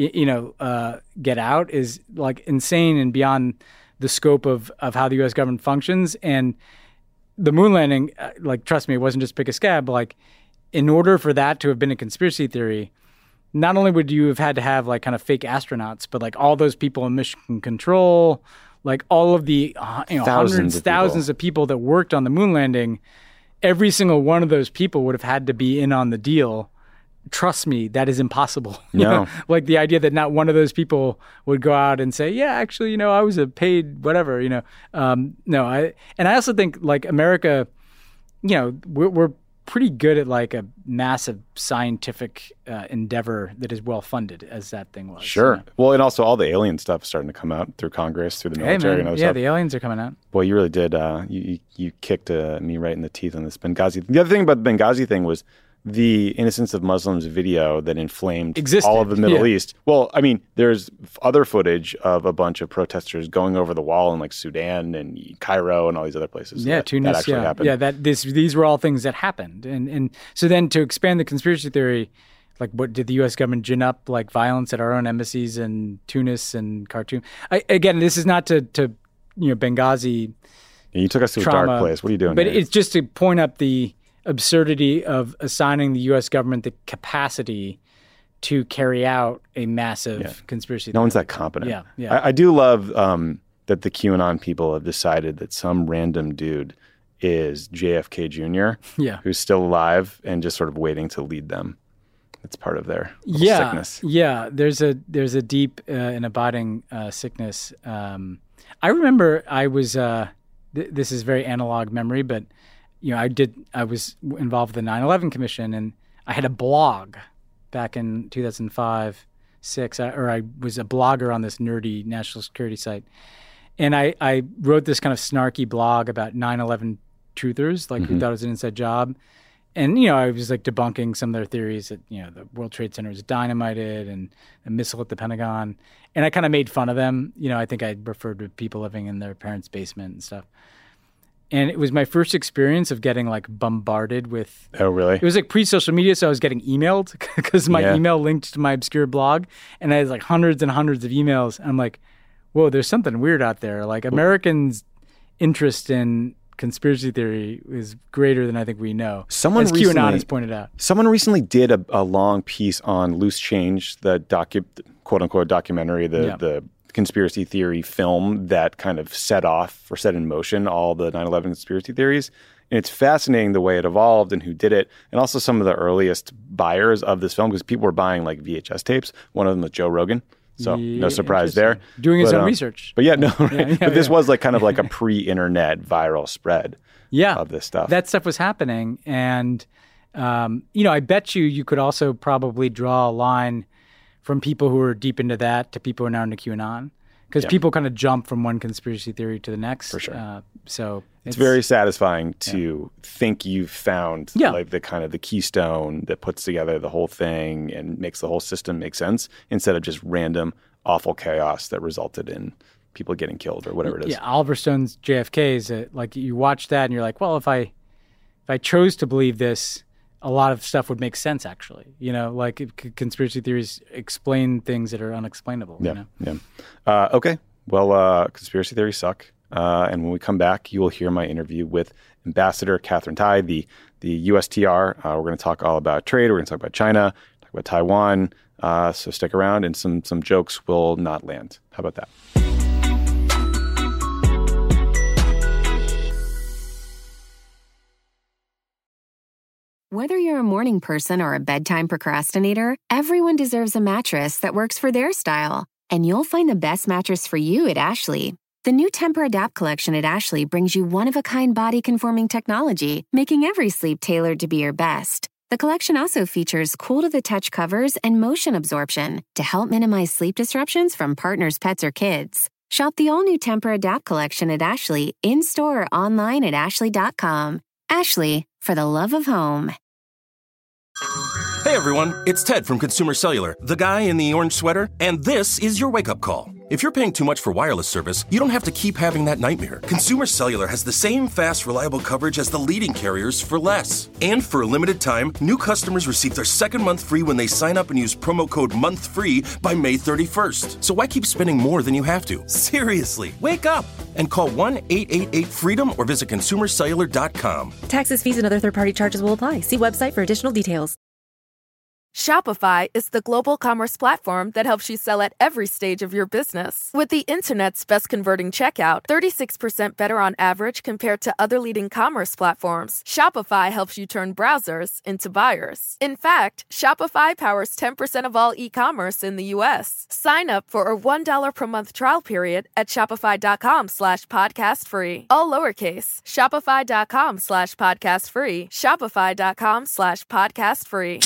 get out is like insane and beyond the scope of how the U.S. government functions. And the moon landing, like, trust me, it wasn't just pick a scab. But, like, in order for that to have been a conspiracy theory, not only would you have had to have like kind of fake astronauts, but like all those people in mission control, like all of the thousands of people that worked on the moon landing, every single one of those people would have had to be in on the deal. Trust me, that is impossible. No. Like the idea that not one of those people would go out and say, yeah, actually, I was a paid whatever, No, I also think, like, America, we're pretty good at like a massive scientific endeavor that is well funded, as that thing was. Sure. Well, and also all the alien stuff is starting to come out through Congress, through the military, and other stuff. The aliens are coming out. Boy, you really did. You kicked me right in the teeth on this Benghazi. The other thing about the Benghazi thing was the Innocence of Muslims video that inflamed all of the Middle East. Well, I mean, there's other footage of a bunch of protesters going over the wall in like Sudan and Cairo and all these other places. Yeah, Tunis. That actually happened. Yeah, these were all things that happened. And so then to expand the conspiracy theory, like, what did the U.S. government gin up like violence at our own embassies in Tunis and Khartoum? Again, this is not to Benghazi. Yeah, you took us to a dark place. What are you doing? But here? It's just to point up the absurdity of assigning the U.S. government the capacity to carry out a massive conspiracy theory. No one's that competent. Yeah. I do love that the QAnon people have decided that some random dude is JFK Jr., who's still alive and just sort of waiting to lead them. It's part of their sickness. Yeah, there's a deep and abiding sickness. I remember I was, this is very analog memory, but I was involved with the 9/11 Commission, and I had a blog back in 2005, 6, or I was a blogger on this nerdy national security site. And I wrote this kind of snarky blog about 9/11 truthers, like who thought it was an inside job. And, I was like debunking some of their theories that, the World Trade Center was dynamited and a missile at the Pentagon. And I kind of made fun of them. I think I referred to people living in their parents' basement and stuff. And it was my first experience of getting like bombarded with. Oh, really? It was like pre-social media, so I was getting emailed because my email linked to my obscure blog, and I had like hundreds and hundreds of emails. And I'm like, whoa, there's something weird out there. Like, Americans' interest in conspiracy theory is greater than I think we know. As QAnon has pointed out. Someone recently did a long piece on Loose Change, the quote unquote documentary, the conspiracy theory film that kind of set in motion all the 9/11 conspiracy theories. And it's fascinating the way it evolved and who did it, and also some of the earliest buyers of this film, because people were buying like VHS tapes. One of them was Joe Rogan. So no surprise there. Doing his own research. But but this was like kind of like a pre-internet viral spread of this stuff. That stuff was happening. And, I bet you could also probably draw a line from people who are deep into that to people who are now into QAnon. because people kind of jump from one conspiracy theory to the next. For sure. So it's very satisfying to think you've found like the kind of the keystone that puts together the whole thing and makes the whole system make sense instead of just random awful chaos that resulted in people getting killed or whatever it is. Yeah, Oliver Stone's JFK is like you watch that and you're like, well, if I chose to believe this, a lot of stuff would make sense, actually. You know, like conspiracy theories explain things that are unexplainable. Yeah, you know? Okay. Well, conspiracy theories suck. And when we come back, you will hear my interview with Ambassador Katherine Tai, the USTR. We're going to talk all about trade. We're going to talk about China, talk about Taiwan. So stick around, and some jokes will not land. How about that? Whether you're a morning person or a bedtime procrastinator, everyone deserves a mattress that works for their style. And you'll find the best mattress for you at Ashley. The new Temper-Adapt collection at Ashley brings you one-of-a-kind body-conforming technology, making every sleep tailored to be your best. The collection also features cool-to-the-touch covers and motion absorption to help minimize sleep disruptions from partners, pets, or kids. Shop the all-new Temper-Adapt collection at Ashley, in-store or online at ashley.com. Ashley, for the love of home. Hey everyone, it's Ted from Consumer Cellular, the guy in the orange sweater, and this is your wake-up call. If you're paying too much for wireless service, you don't have to keep having that nightmare. Consumer Cellular has the same fast, reliable coverage as the leading carriers for less. And for a limited time, new customers receive their second month free when they sign up and use promo code MONTHFREE by May 31st. So why keep spending more than you have to? Seriously, wake up and call 1-888-FREEDOM or visit consumercellular.com. Taxes, fees, and other third-party charges will apply. See website for additional details. Shopify is the global commerce platform that helps you sell at every stage of your business. With the internet's best converting checkout, 36% better on average compared to other leading commerce platforms, Shopify helps you turn browsers into buyers. In fact, Shopify powers 10% of all e-commerce in the U.S. Sign up for a $1 per month trial period at shopify.com/podcastfree. All lowercase, shopify.com/podcastfree, shopify.com/podcastfree.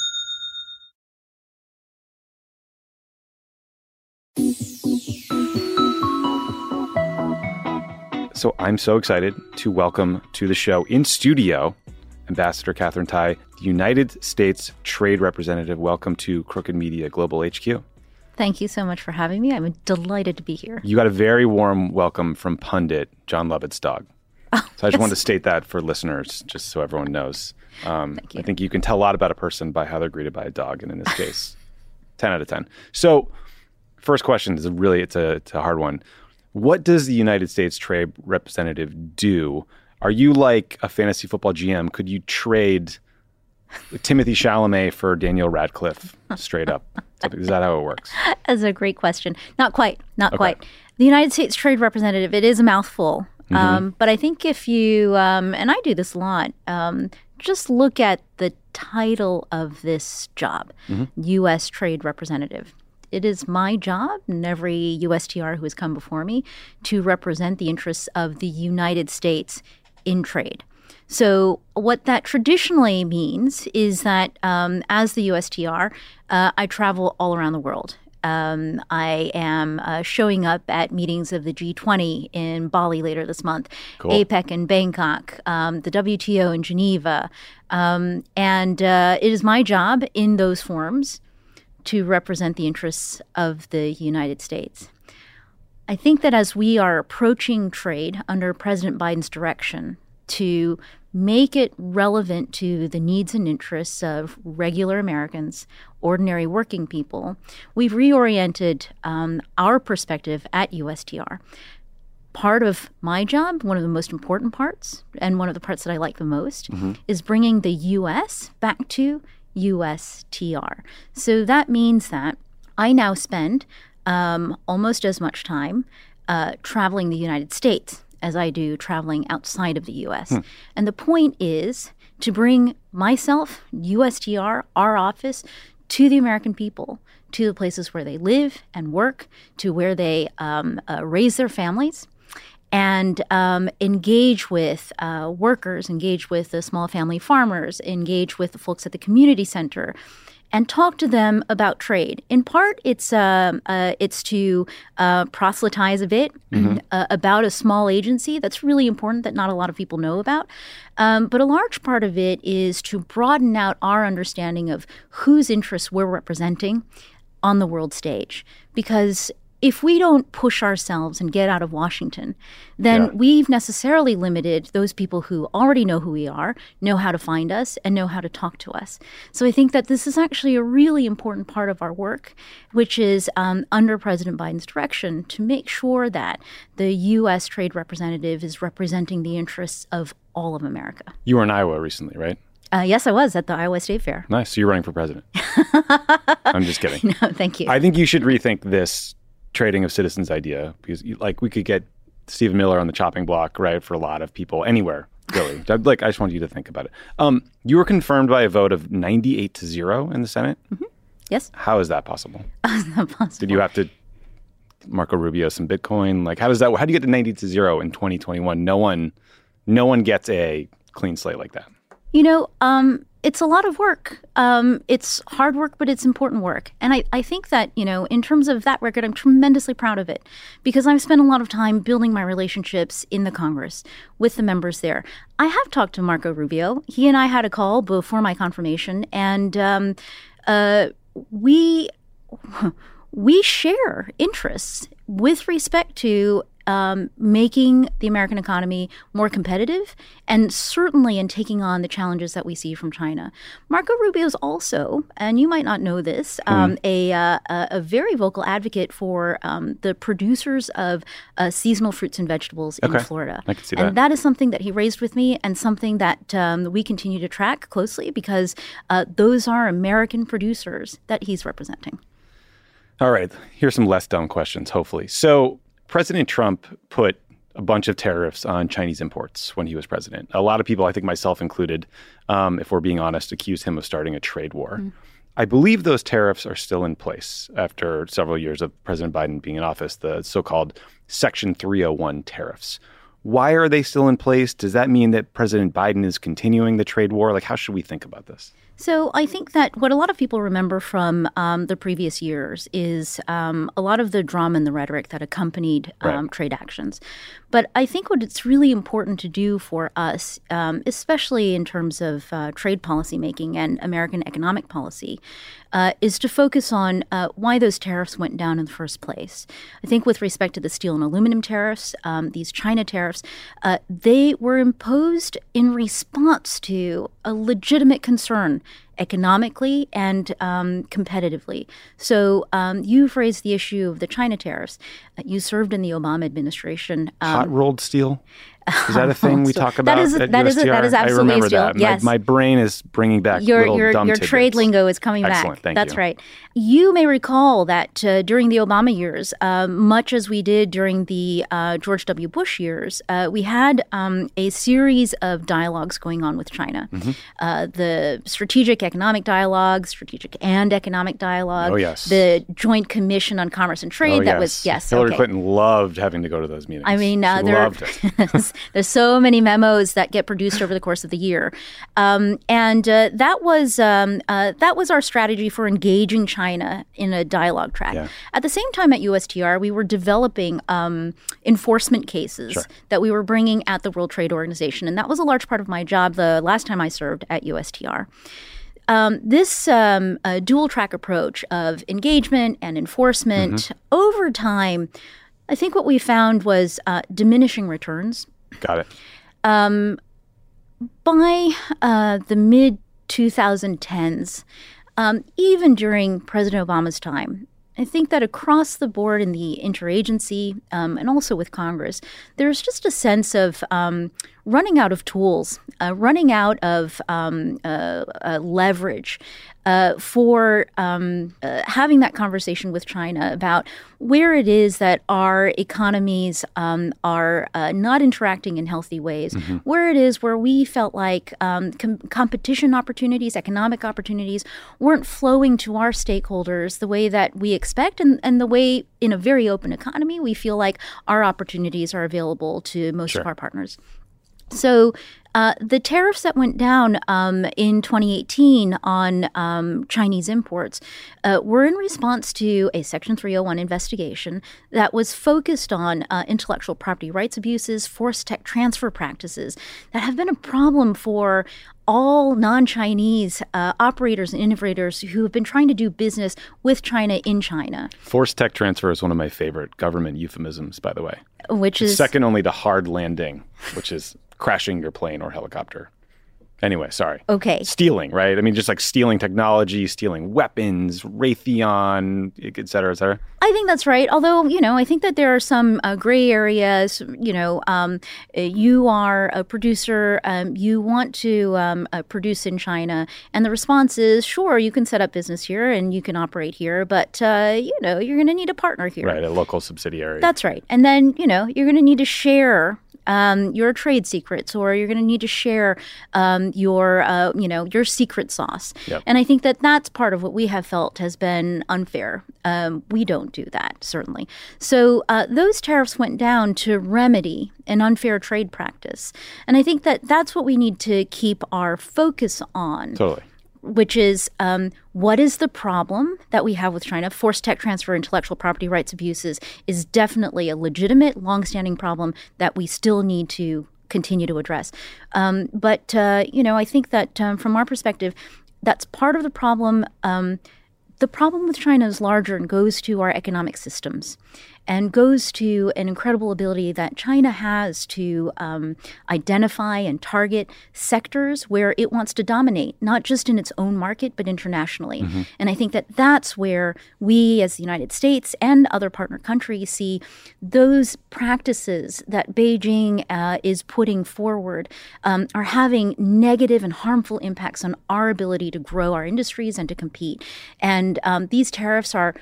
So I'm so excited to welcome to the show in studio Ambassador Katherine Tai, the United States Trade Representative. Welcome to Crooked Media Global HQ. Thank you so much for having me. I'm delighted to be here. You got a very warm welcome from pundit John Lovett's dog. So I just wanted to state that for listeners, just so everyone knows. Thank you. I think you can tell a lot about a person by how they're greeted by a dog, and in this case, 10 out of 10. So first question is it's a hard one. What does the United States Trade Representative do? Are you like a fantasy football GM? Could you trade Timothy Chalamet for Daniel Radcliffe straight up? Is that how it works? That's a great question. Not quite. Quite. The United States Trade Representative, it is a mouthful. But I think if you, and I do this a lot, just look at the title of this job, U.S. Trade Representative. It is my job and every USTR who has come before me to represent the interests of the United States in trade. So what that traditionally means is that as the USTR, I travel all around the world. I am showing up at meetings of the G20 in Bali later this month, cool. APEC in Bangkok, the WTO in Geneva. And it is my job in those forums to represent the interests of the United States. I think that as we are approaching trade under President Biden's direction to make it relevant to the needs and interests of regular Americans, ordinary working people, we've reoriented our perspective at USTR. Part of my job, one of the most important parts, and one of the parts that I like the most, is bringing the U.S. back to USTR. So that means that I now spend almost as much time traveling the United States as I do traveling outside of the U.S. And the point is to bring myself, USTR, our office, to the American people, to the places where they live and work, to where they raise their families, and engage with workers, engage with the small family farmers, engage with the folks at the community center, and talk to them about trade. In part, it's to proselytize a bit about a small agency that's really important that not a lot of people know about. But a large part of it is to broaden out our understanding of whose interests we're representing on the world stage. Because if we don't push ourselves and get out of Washington, then we've necessarily limited those people who already know who we are, know how to find us, and know how to talk to us. So I think that this is actually a really important part of our work, which is under President Biden's direction to make sure that the U.S. trade representative is representing the interests of all of America. You were in Iowa recently, right? Yes, I was at the Iowa State Fair. Nice. So you're running for president. I'm just kidding. No, thank you. I think you should rethink this trading of citizens idea, because we could get Stephen Miller on the chopping block, right, for a lot of people anywhere, really. I just want you to think about it. You were confirmed by a vote of 98-0 in the Senate. Mm-hmm. Yes. How is that possible? How is that possible? Did you have to Marco Rubio some Bitcoin? Like, how do you get to 90-0 in 2021? No one gets a clean slate like that. It's a lot of work. It's hard work, but it's important work. And I think that, in terms of that record, I'm tremendously proud of it because I've spent a lot of time building my relationships in the Congress with the members there. I have talked to Marco Rubio. He and I had a call before my confirmation, and we share interests with respect to making the American economy more competitive, and certainly in taking on the challenges that we see from China. Marco Rubio is also, and you might not know this, a very vocal advocate for the producers of seasonal fruits and vegetables in Florida. I can see that. And that is something that he raised with me, and something that we continue to track closely because those are American producers that he's representing. All right. Here's some less dumb questions, hopefully. So President Trump put a bunch of tariffs on Chinese imports when he was president. A lot of people, I think myself included, if we're being honest, accuse him of starting a trade war. I believe those tariffs are still in place after several years of President Biden being in office, the so-called Section 301 tariffs. Why are they still in place? Does that mean that President Biden is continuing the trade war? Like, how should we think about this? So I think that what a lot of people remember from the previous years is a lot of the drama and the rhetoric that accompanied trade actions. But I think what it's really important to do for us, especially in terms of trade policy making and American economic policy, is to focus on why those tariffs went down in the first place. I think with respect to the steel and aluminum tariffs, these China tariffs, they were imposed in response to a legitimate concern economically and competitively. So you've raised the issue of the China tariffs. You served in the Obama administration. Hot-rolled steel? Is that a thing we talk about at USTR? That is absolutely I remember a steel. that. Yes. My brain is bringing back little dumb your tidbits. trade lingo is coming Excellent. back. Thank That's you. right. You may recall that during the Obama years, much as we did during the George W. Bush years, we had a series of dialogues going on with China. The strategic economic dialogue, strategic and economic dialogue. Oh, yes. The Joint Commission on Commerce and Trade. Oh, that was, yes. Hillary Clinton loved having to go to those meetings. I mean, she loved it. There's so many memos that get produced over the course of the year, and that was our strategy for engaging China in a dialogue track. Yeah. At the same time, at USTR, we were developing enforcement cases that we were bringing at the World Trade Organization, and that was a large part of my job the last time I served at USTR. This dual track approach of engagement and enforcement over time, I think what we found was diminishing returns. Got it. By the mid-2010s, even during President Obama's time, I think that across the board in the interagency and also with Congress, there's just a sense of running out of tools, running out of leverage for having that conversation with China about where it is that our economies are not interacting in healthy ways, where it is where we felt like competition opportunities, economic opportunities weren't flowing to our stakeholders the way that we expect and the way in a very open economy we feel like our opportunities are available to most of our partners. So The tariffs that went down in 2018 on Chinese imports were in response to a Section 301 investigation that was focused on intellectual property rights abuses, forced tech transfer practices that have been a problem for all non-Chinese operators and innovators who have been trying to do business with China in China. Forced tech transfer is one of my favorite government euphemisms, by the way. Which is second only to hard landing, which is crashing your plane or helicopter. Anyway, sorry. Okay. Stealing, right? I mean, just like stealing technology, stealing weapons, Raytheon, et cetera, et cetera. I think that's right. Although, I think that there are some gray areas. You are a producer. You want to produce in China. And the response is, sure, you can set up business here and you can operate here. But, you're going to need a partner here. Right, a local subsidiary. That's right. And then, you're going to need to share your trade secrets, or you're going to need to share your secret sauce. Yep. And I think that that's part of what we have felt has been unfair. We don't do that, certainly. So those tariffs went down to remedy an unfair trade practice. And I think that that's what we need to keep our focus on. Totally. Which is what is the problem that we have with China? Forced tech transfer, intellectual property rights abuses is definitely a legitimate, longstanding problem that we still need to continue to address. But I think that from our perspective, that's part of the problem. The problem with China is larger and goes to our economic systems and goes to an incredible ability that China has to identify and target sectors where it wants to dominate, not just in its own market, but internationally. Mm-hmm. And I think that that's where we as the United States and other partner countries see those practices that Beijing is putting forward are having negative and harmful impacts on our ability to grow our industries and to compete. And these tariffs are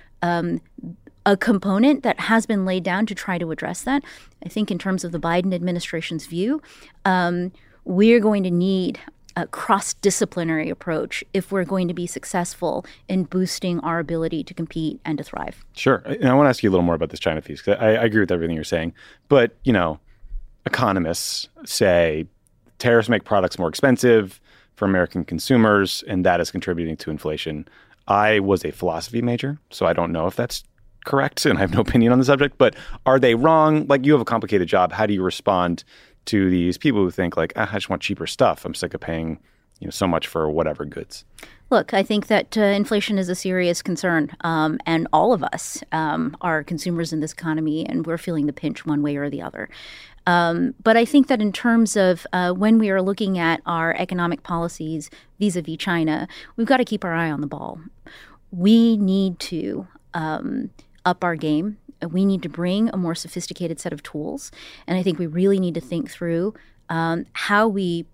a component that has been laid down to try to address that. I think in terms of the Biden administration's view, we're going to need a cross-disciplinary approach if we're going to be successful in boosting our ability to compete and to thrive. Sure. And I want to ask you a little more about this China piece, because I agree with everything you're saying. But, economists say tariffs make products more expensive for American consumers, and that is contributing to inflation. I was a philosophy major, so I don't know if that's correct, and I have no opinion on the subject, but are they wrong? Like, you have a complicated job. How do you respond to these people who think like, I just want cheaper stuff. I'm sick of paying, so much for whatever goods. Look, I think that inflation is a serious concern, and all of us are consumers in this economy, and we're feeling the pinch one way or the other. But I think that in terms of when we are looking at our economic policies vis-a-vis China, we've got to keep our eye on the ball. We need to up our game. We need to bring a more sophisticated set of tools. And I think we really need to think through how we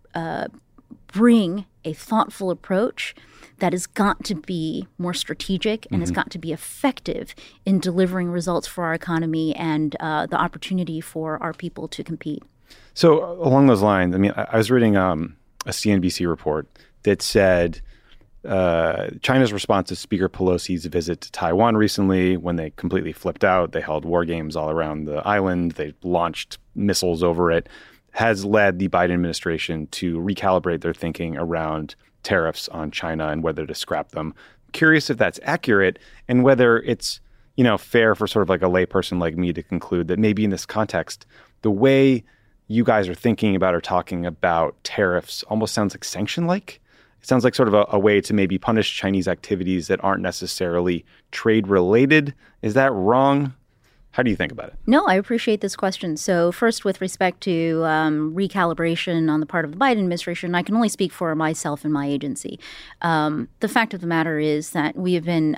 bring a thoughtful approach that has got to be more strategic and has got to be effective in delivering results for our economy and the opportunity for our people to compete. So along those lines, I was reading a CNBC report that said China's response to Speaker Pelosi's visit to Taiwan recently, when they completely flipped out, they held war games all around the island, they launched missiles over it, has led the Biden administration to recalibrate their thinking around tariffs on China and whether to scrap them. Curious if that's accurate and whether it's, fair for sort of like a layperson like me to conclude that maybe in this context, the way you guys are thinking about or talking about tariffs almost sounds like sanction-like. It sounds like sort of a way to maybe punish Chinese activities that aren't necessarily trade-related. Is that wrong? How do you think about it? No, I appreciate this question. So first, with respect to recalibration on the part of the Biden administration, I can only speak for myself and my agency. The fact of the matter is that we have been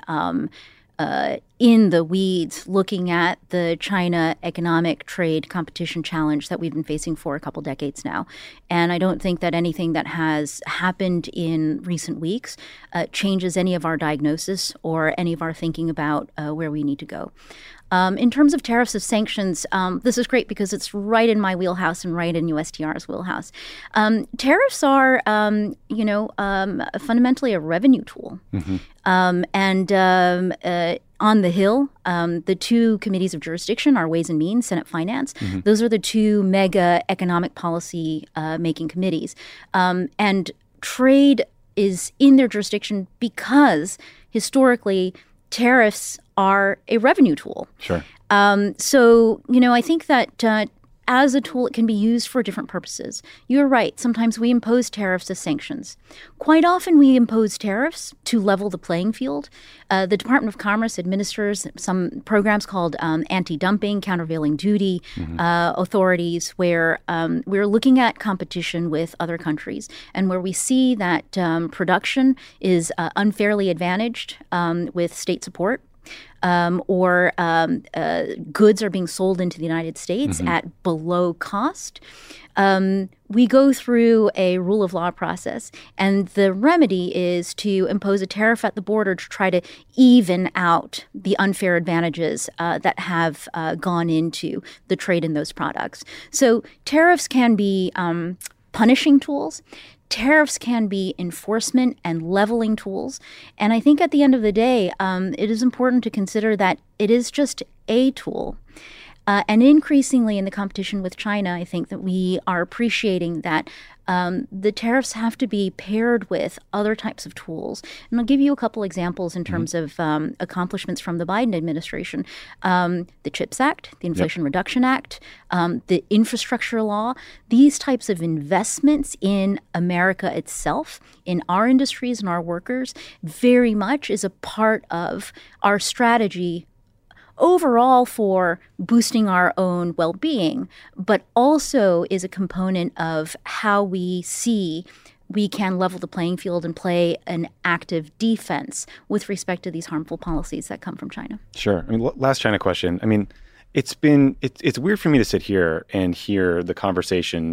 in the weeds looking at the China economic trade competition challenge that we've been facing for a couple decades now. And I don't think that anything that has happened in recent weeks changes any of our diagnosis or any of our thinking about where we need to go. In terms of tariffs of sanctions, this is great because it's right in my wheelhouse and right in USTR's wheelhouse. Tariffs are, fundamentally a revenue tool. on the Hill, the two committees of jurisdiction are Ways and Means, Senate Finance. Those are the two mega economic policy making committees. And trade is in their jurisdiction because historically tariffs are a revenue tool. Sure. So, I think that as a tool, it can be used for different purposes. You're right. Sometimes we impose tariffs as sanctions. Quite often we impose tariffs to level the playing field. The Department of Commerce administers some programs called anti-dumping, countervailing duty authorities where we're looking at competition with other countries and where we see that production is unfairly advantaged with state support. Or goods are being sold into the United States at below cost. We go through a rule of law process, and the remedy is to impose a tariff at the border to try to even out the unfair advantages that have gone into the trade in those products. So tariffs can be punishing tools. Tariffs can be enforcement and leveling tools. And I think at the end of the day, it is important to consider that it is just a tool. And increasingly in the competition with China, I think that we are appreciating that the tariffs have to be paired with other types of tools. And I'll give you a couple examples in terms of accomplishments from the Biden administration. The CHIPS Act, the Inflation Reduction Act, the infrastructure law, these types of investments in America itself, in our industries and our workers, very much is a part of our strategy overall for boosting our own well-being, but also is a component of how we see we can level the playing field and play an active defense with respect to these harmful policies that come from China. Sure. I mean, last China question. I mean, it's weird for me to sit here and hear the conversation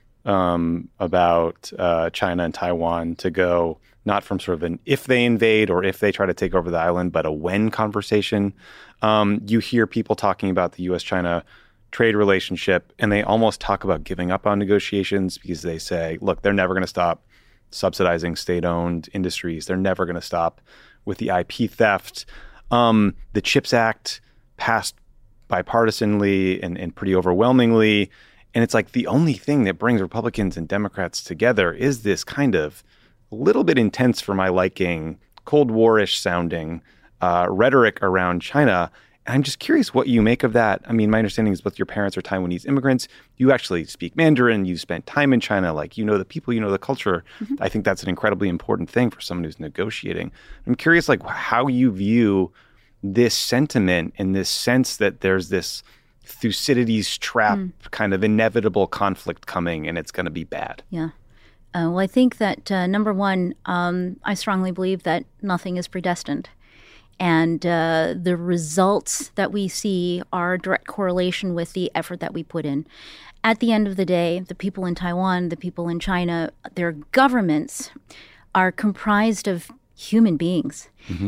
about China and Taiwan to go not from sort of an if they invade or if they try to take over the island, but a when conversation. You hear people talking about the U.S.-China trade relationship, and they almost talk about giving up on negotiations because they say, look, they're never going to stop subsidizing state-owned industries. They're never going to stop with the IP theft. The CHIPS Act passed bipartisanly and pretty overwhelmingly. And it's like the only thing that brings Republicans and Democrats together is this kind of a little bit intense for my liking, Cold War-ish sounding rhetoric around China. And I'm just curious what you make of that. I mean, my understanding is both your parents are Taiwanese immigrants. You actually speak Mandarin. You spent time in China. Like, you know the people, you know the culture. I think that's an incredibly important thing for someone who's negotiating. I'm curious, like, how you view this sentiment in this sense that there's this Thucydides trap kind of inevitable conflict coming and it's going to be bad. Yeah. Well, I think that, number one, I strongly believe that nothing is predestined. And the results that we see are a direct correlation with the effort that we put in. At the end of the day, the people in Taiwan, the people in China, their governments are comprised of human beings.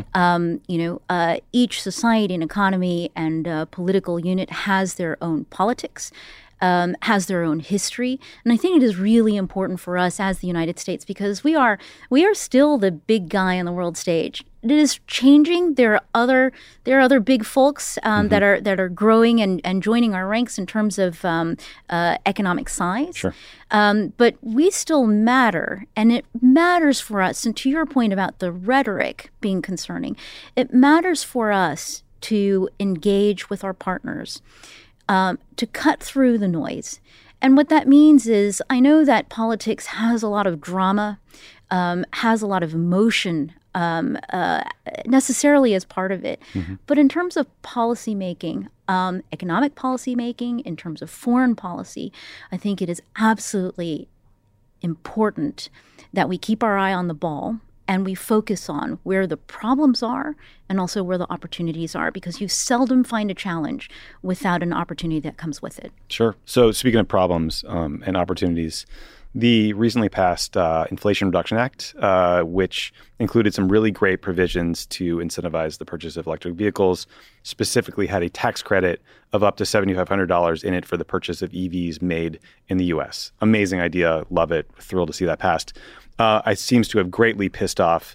Each society and economy and political unit has their own politics, has their own history. And I think it is really important for us as the United States because we are still the big guy on the world stage. It is changing. There are other big folks that are growing and joining our ranks in terms of economic size. Sure. But we still matter, and it matters for us. And to your point about the rhetoric being concerning, it matters for us to engage with our partners, to cut through the noise. And what that means is I know that politics has a lot of drama, has a lot of emotion necessarily as part of it. But in terms of policy making, economic policy making, in terms of foreign policy, I think it is absolutely important that we keep our eye on the ball and we focus on where the problems are and also where the opportunities are, because you seldom find a challenge without an opportunity that comes with it. Sure. So speaking of problems and opportunities, the recently passed Inflation Reduction Act, which included some really great provisions to incentivize the purchase of electric vehicles, specifically had a tax credit of up to $7,500 in it for the purchase of EVs made in the U.S. Amazing idea. Love it. Thrilled to see that passed. It seems to have greatly pissed off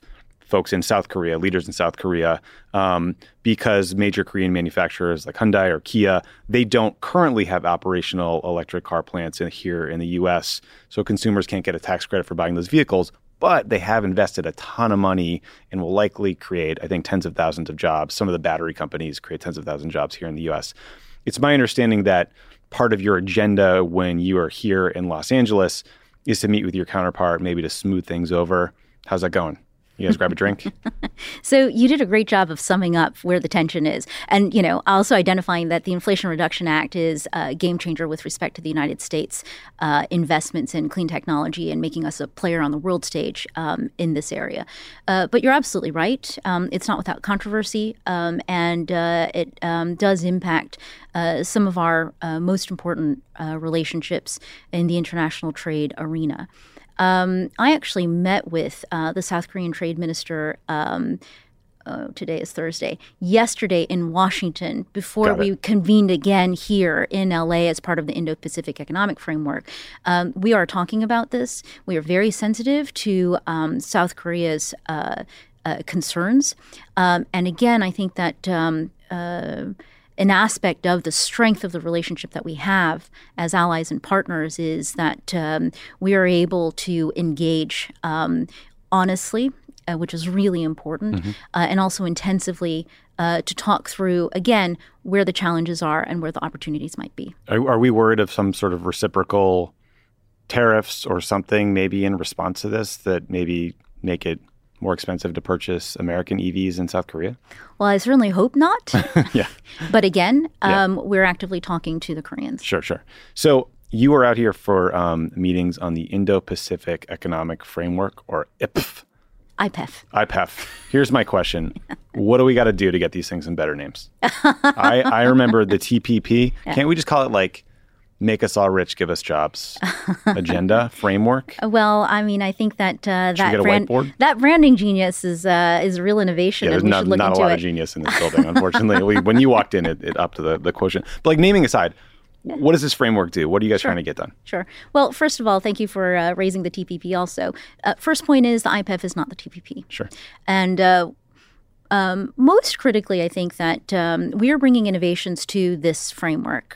folks in South Korea, leaders in South Korea, because major Korean manufacturers like Hyundai or Kia, they don't currently have operational electric car plants here in the U.S., so consumers can't get a tax credit for buying those vehicles. But they have invested a ton of money and will likely create, I think, tens of thousands of jobs. Some of the battery companies create tens of thousands of jobs here in the U.S. It's my understanding that part of your agenda when you are here in Los Angeles is to meet with your counterpart, maybe to smooth things over. How's that going? You guys grab a drink? So you did a great job of summing up where the tension is. And, also identifying that the Inflation Reduction Act is a game changer with respect to the United States investments in clean technology and making us a player on the world stage in this area. But you're absolutely right. It's not without controversy, and it does impact some of our most important relationships in the international trade arena. I actually met with the South Korean trade minister, today is Thursday, yesterday in Washington before we convened again here in LA as part of the Indo-Pacific Economic Framework. We are talking about this. We are very sensitive to South Korea's concerns. And again, I think that an aspect of the strength of the relationship that we have as allies and partners is that we are able to engage honestly, which is really important, and also intensively to talk through, again, where the challenges are and where the opportunities might be. Are we worried of some sort of reciprocal tariffs or something maybe in response to this that maybe make it more expensive to purchase American EVs in South Korea? Well, I certainly hope not. Yeah. But again, we're actively talking to the Koreans. Sure. So you were out here for meetings on the Indo-Pacific Economic Framework, or IPEF. IPEF. Here's my question. What do we got to do to get these things in better names? I remember the TPP. Yeah. Can't we just call it like make us all rich, give us jobs agenda framework? Well, I mean, I think that that branding genius is a real innovation. Yeah, there's and we should look not into a lot of genius in this building, unfortunately. When you walked in, it upped to the quotient. But like naming aside, what does this framework do? What are you guys trying to get done? Sure. Well, first of all, thank you for raising the TPP also. First point is the IPEF is not the TPP. Sure. And most critically, I think that we are bringing innovations to this framework.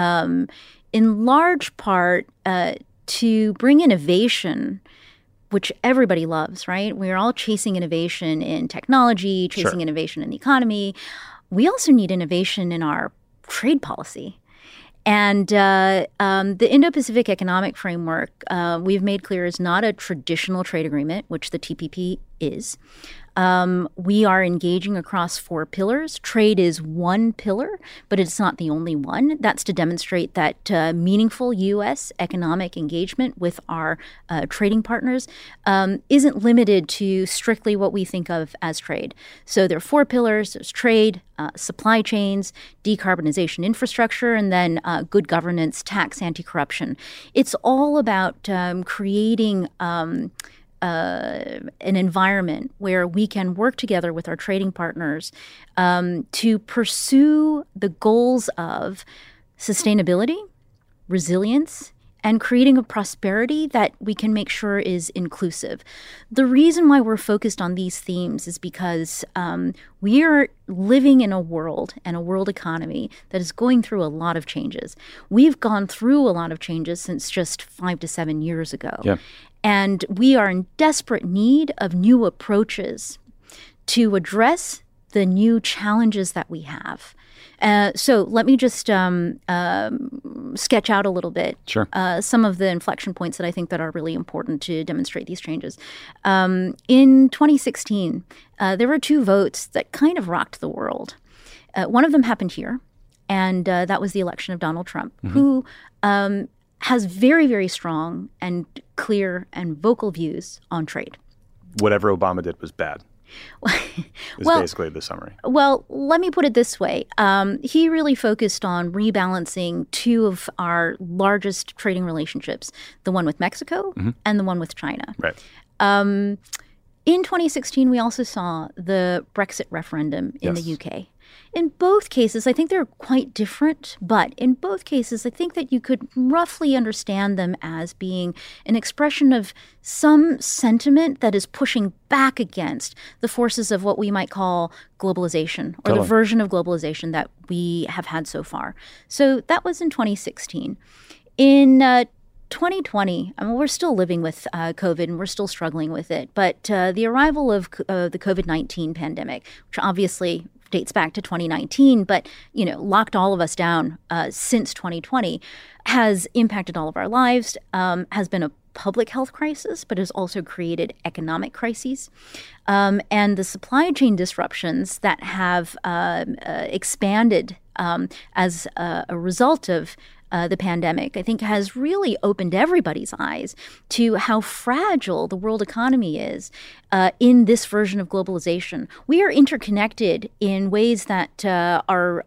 In large part, to bring innovation, which everybody loves, right? We're all chasing innovation in technology, chasing innovation in the economy. We also need innovation in our trade policy. And the Indo-Pacific Economic Framework, we've made clear, is not a traditional trade agreement, which the TPP is. We are engaging across 4 pillars. Trade is one pillar, but it's not the only one. That's to demonstrate that meaningful U.S. economic engagement with our trading partners isn't limited to strictly what we think of as trade. So there are 4 pillars. There's trade, supply chains, decarbonization infrastructure, and then good governance, tax, anti-corruption. It's all about creating an environment where we can work together with our trading partners to pursue the goals of sustainability, resilience, and creating a prosperity that we can make sure is inclusive. The reason why we're focused on these themes is because we are living in a world and a world economy that is going through a lot of changes. We've gone through a lot of changes since just 5 to 7 years ago. Yeah. And we are in desperate need of new approaches to address the new challenges that we have. So let me just sketch out a little bit some of the inflection points that I think that are really important to demonstrate these changes. In 2016, there were 2 votes that kind of rocked the world. One of them happened here, and that was the election of Donald Trump, who has very, very strong and clear and vocal views on trade. Whatever Obama did was bad. Is basically the summary. Well, let me put it this way. He really focused on rebalancing 2 of our largest trading relationships, the one with Mexico and the one with China. Right. In 2016, we also saw the Brexit referendum in the UK. In both cases, I think they're quite different, but in both cases, I think that you could roughly understand them as being an expression of some sentiment that is pushing back against the forces of what we might call globalization, or the version of globalization that we have had so far. So that was in 2016. In 2020, I mean, we're still living with COVID and we're still struggling with it. But the arrival of the COVID-19 pandemic, which obviously dates back to 2019, but, locked all of us down since 2020, has impacted all of our lives, has been a public health crisis, but has also created economic crises. And the supply chain disruptions that have expanded as a result of the pandemic, I think, has really opened everybody's eyes to how fragile the world economy is in this version of globalization. We are interconnected in ways that are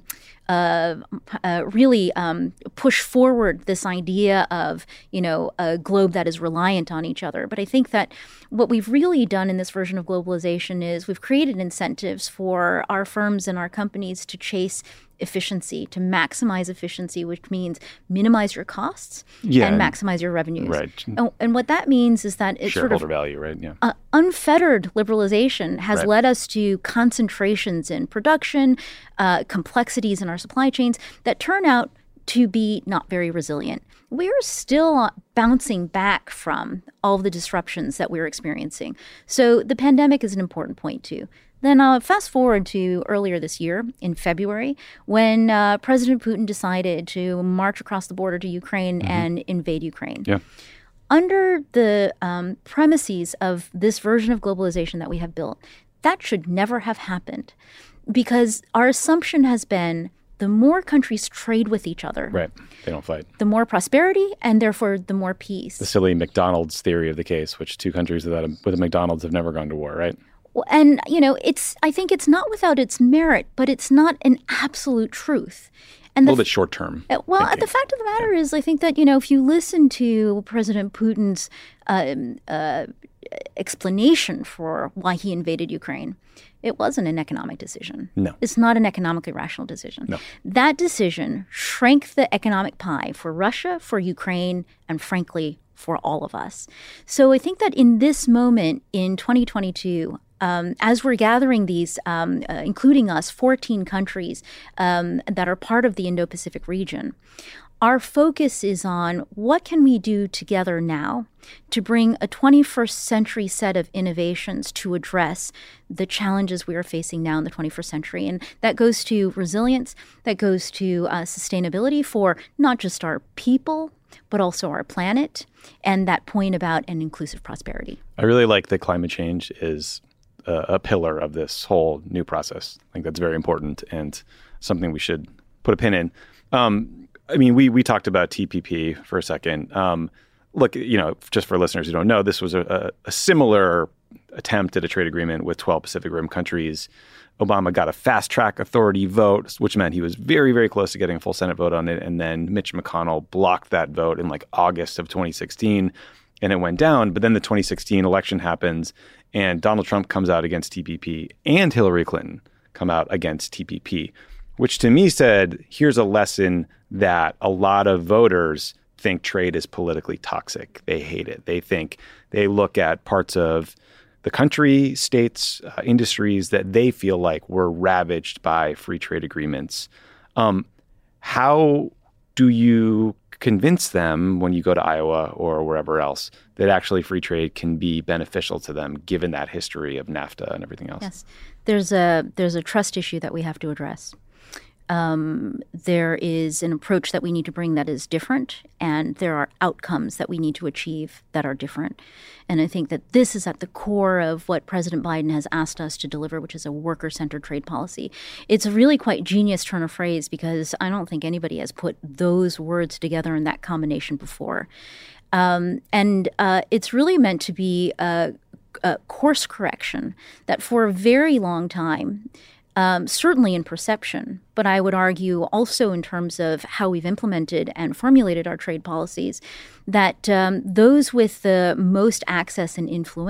really push forward this idea of, a globe that is reliant on each other. But I think that what we've really done in this version of globalization is we've created incentives for our firms and our companies to chase efficiency, to maximize efficiency, which means minimize your costs and maximize your revenues. Right. And what that means is that it's shareholder value, right? Yeah. Unfettered liberalization has led us to concentrations in production, complexities in our supply chains that turn out to be not very resilient. We're still bouncing back from all of the disruptions that we're experiencing. So the pandemic is an important point too. Then fast forward to earlier this year, in February, when President Putin decided to march across the border to Ukraine and invade Ukraine. Yeah. Under the premises of this version of globalization that we have built, that should never have happened, because our assumption has been the more countries trade with each other, right, they don't fight, the more prosperity, and therefore the more peace. The silly McDonald's theory of the case, which two countries with a McDonald's have never gone to war, right? And, I think it's not without its merit, but it's not an absolute truth. And a little bit short term. Well, the fact of the matter is, I think that, if you listen to President Putin's explanation for why he invaded Ukraine, it wasn't an economic decision. No. It's not an economically rational decision. No. That decision shrank the economic pie for Russia, for Ukraine, and frankly, for all of us. So I think that in this moment in 2022, as we're gathering these, including us, 14 countries that are part of the Indo-Pacific region, our focus is on what can we do together now to bring a 21st century set of innovations to address the challenges we are facing now in the 21st century. And that goes to resilience, that goes to sustainability for not just our people, but also our planet, and that point about an inclusive prosperity. I really like that climate change is a pillar of this whole new process. I think that's very important and something we should put a pin in. We talked about TPP for a second. Look, just for listeners who don't know, this was a similar attempt at a trade agreement with 12 Pacific Rim countries. Obama got a fast track authority vote, which meant he was very, very close to getting a full Senate vote on it. And then Mitch McConnell blocked that vote in August of 2016, and it went down. But then the 2016 election happens, and Donald Trump comes out against TPP, and Hillary Clinton come out against TPP, which to me said, here's a lesson that a lot of voters think trade is politically toxic. They hate it. They look at parts of the country, states, industries that they feel like were ravaged by free trade agreements. How do you convince them when you go to Iowa or wherever else that actually free trade can be beneficial to them, given that history of NAFTA and everything else? Yes, there's a trust issue that we have to address. There is an approach that we need to bring that is different, and there are outcomes that we need to achieve that are different. And I think that this is at the core of what President Biden has asked us to deliver, which is a worker-centered trade policy. It's a really quite genius turn of phrase, because I don't think anybody has put those words together in that combination before. And it's really meant to be a course correction that for a very long time, certainly in perception, but I would argue also in terms of how we've implemented and formulated our trade policies, that those with the most access and influence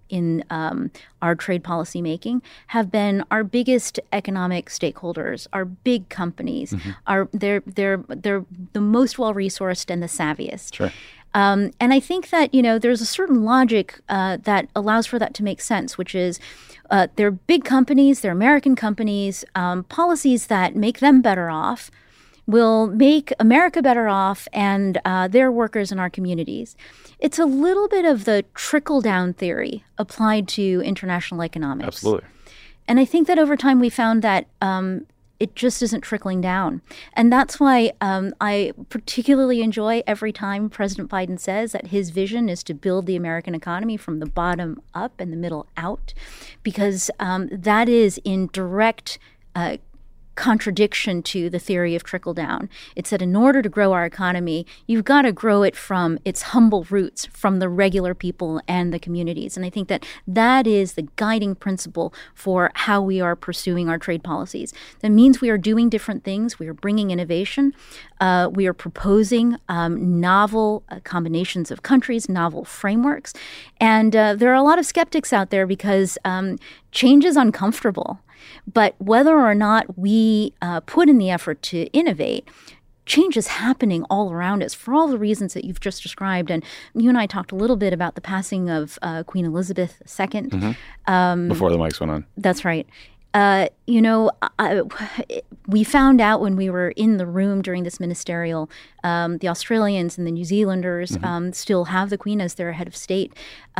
in our trade policy making have been our biggest economic stakeholders, our big companies. They're the most well-resourced and the savviest. Sure. And I think that, there's a certain logic that allows for that to make sense, which is they're big companies, they're American companies, policies that make them better off will make America better off and their workers in our communities. It's a little bit of the trickle-down theory applied to international economics. Absolutely. And I think that over time we found that it just isn't trickling down. And that's why I particularly enjoy every time President Biden says that his vision is to build the American economy from the bottom up and the middle out, because that is in direct contradiction to the theory of trickle down. It's that in order to grow our economy, you've got to grow it from its humble roots, from the regular people and the communities. And I think that that is the guiding principle for how we are pursuing our trade policies. That means we are doing different things. We are bringing innovation. We are proposing novel combinations of countries, novel frameworks. And there are a lot of skeptics out there because change is uncomfortable. But whether or not we put in the effort to innovate, change is happening all around us for all the reasons that you've just described. And you and I talked a little bit about the passing of Queen Elizabeth II. Before the mics went on. That's right. We found out when we were in the room during this ministerial, the Australians and the New Zealanders still have the Queen as their head of state.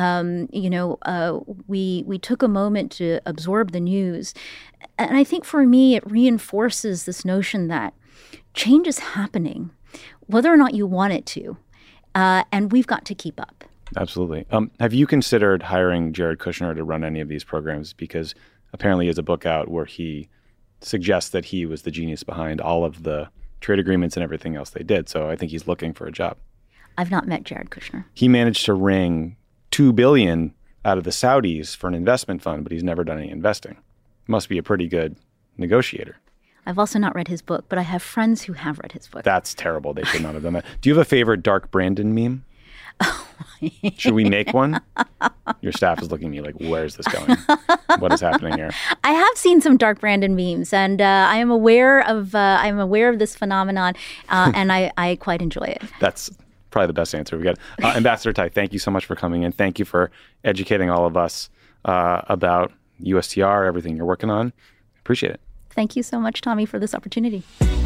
We took a moment to absorb the news. And I think for me, it reinforces this notion that change is happening, whether or not you want it to. And we've got to keep up. Absolutely. Have you considered hiring Jared Kushner to run any of these programs? Because apparently he has a book out where he suggests that he was the genius behind all of the trade agreements and everything else they did. So I think he's looking for a job. I've not met Jared Kushner. He managed to wring $2 billion out of the Saudis for an investment fund, but he's never done any investing. Must be a pretty good negotiator. I've also not read his book, but I have friends who have read his book. That's terrible. They should not have done that. Do you have a favorite Dark Brandon meme? Should we make one? Your staff is looking at me like, where's this going? What is happening here? I have seen some Dark Brandon memes, and I am aware of this phenomenon, and I quite enjoy it. That's probably the best answer we got. Ambassador Tai, thank you so much for coming in. Thank you for educating all of us about USTR, everything you're working on. Appreciate it. Thank you so much, Tommy, for this opportunity.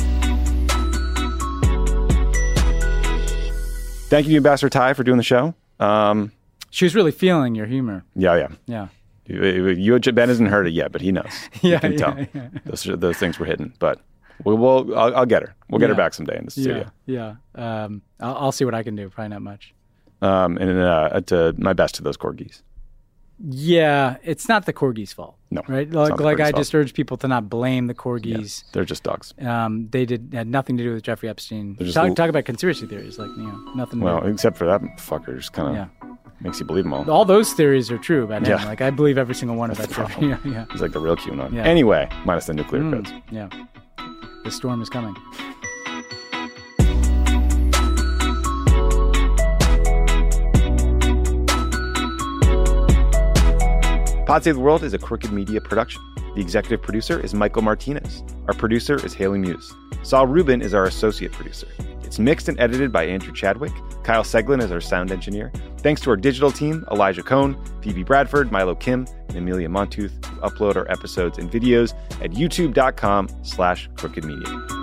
Thank you, Ambassador Tai, for doing the show. She was really feeling your humor. Yeah. Ben hasn't heard it yet, but he knows. Yeah, you can tell. Those things were hidden, but I'll get her. We'll get her back someday in the studio. Yeah. I'll see what I can do. Probably not much. And my best to those corgis. Yeah, it's not the corgis' fault. No, right? Like I just urge people to not blame the corgis. Yeah, they're just dogs. They had nothing to do with Jeffrey Epstein. Talk about conspiracy theories, nothing. Well, except for that fucker, just kind of makes you believe them all. All those theories are true about him. I believe every single one of that. Jeffrey. Yeah. He's like the real QAnon. Yeah. Anyway, minus the nuclear codes. Yeah, the storm is coming. Pod Save the World is a Crooked Media production. The executive producer is Michael Martinez. Our producer is Haley Muse. Saul Rubin is our associate producer. It's mixed and edited by Andrew Chadwick. Kyle Seglin is our sound engineer. Thanks to our digital team, Elijah Cohn, Phoebe Bradford, Milo Kim, and Amelia Montooth, who upload our episodes and videos at youtube.com/crookedmedia.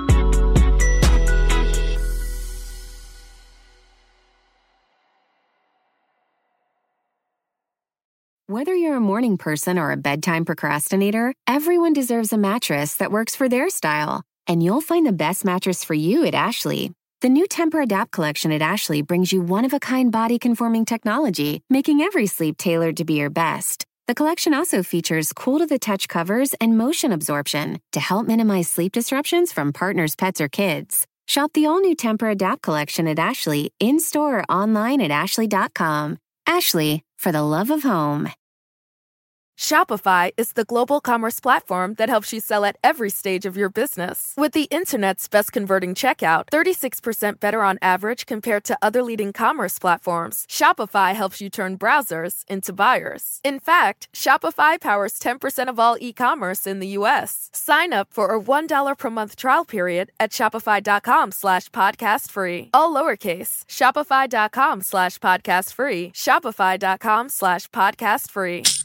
Whether you're a morning person or a bedtime procrastinator, everyone deserves a mattress that works for their style. And you'll find the best mattress for you at Ashley. The new Tempur-Adapt collection at Ashley brings you one-of-a-kind body-conforming technology, making every sleep tailored to be your best. The collection also features cool-to-the-touch covers and motion absorption to help minimize sleep disruptions from partners, pets, or kids. Shop the all-new Tempur-Adapt collection at Ashley, in-store or online at ashley.com. Ashley, for the love of home. Shopify is the global commerce platform that helps you sell at every stage of your business. With the internet's best converting checkout, 36% better on average compared to other leading commerce platforms, Shopify helps you turn browsers into buyers. In fact, Shopify powers 10% of all e-commerce in the U.S. Sign up for a $1 per month trial period at shopify.com/podcastfree. All lowercase, shopify.com/podcastfree, shopify.com/podcastfree.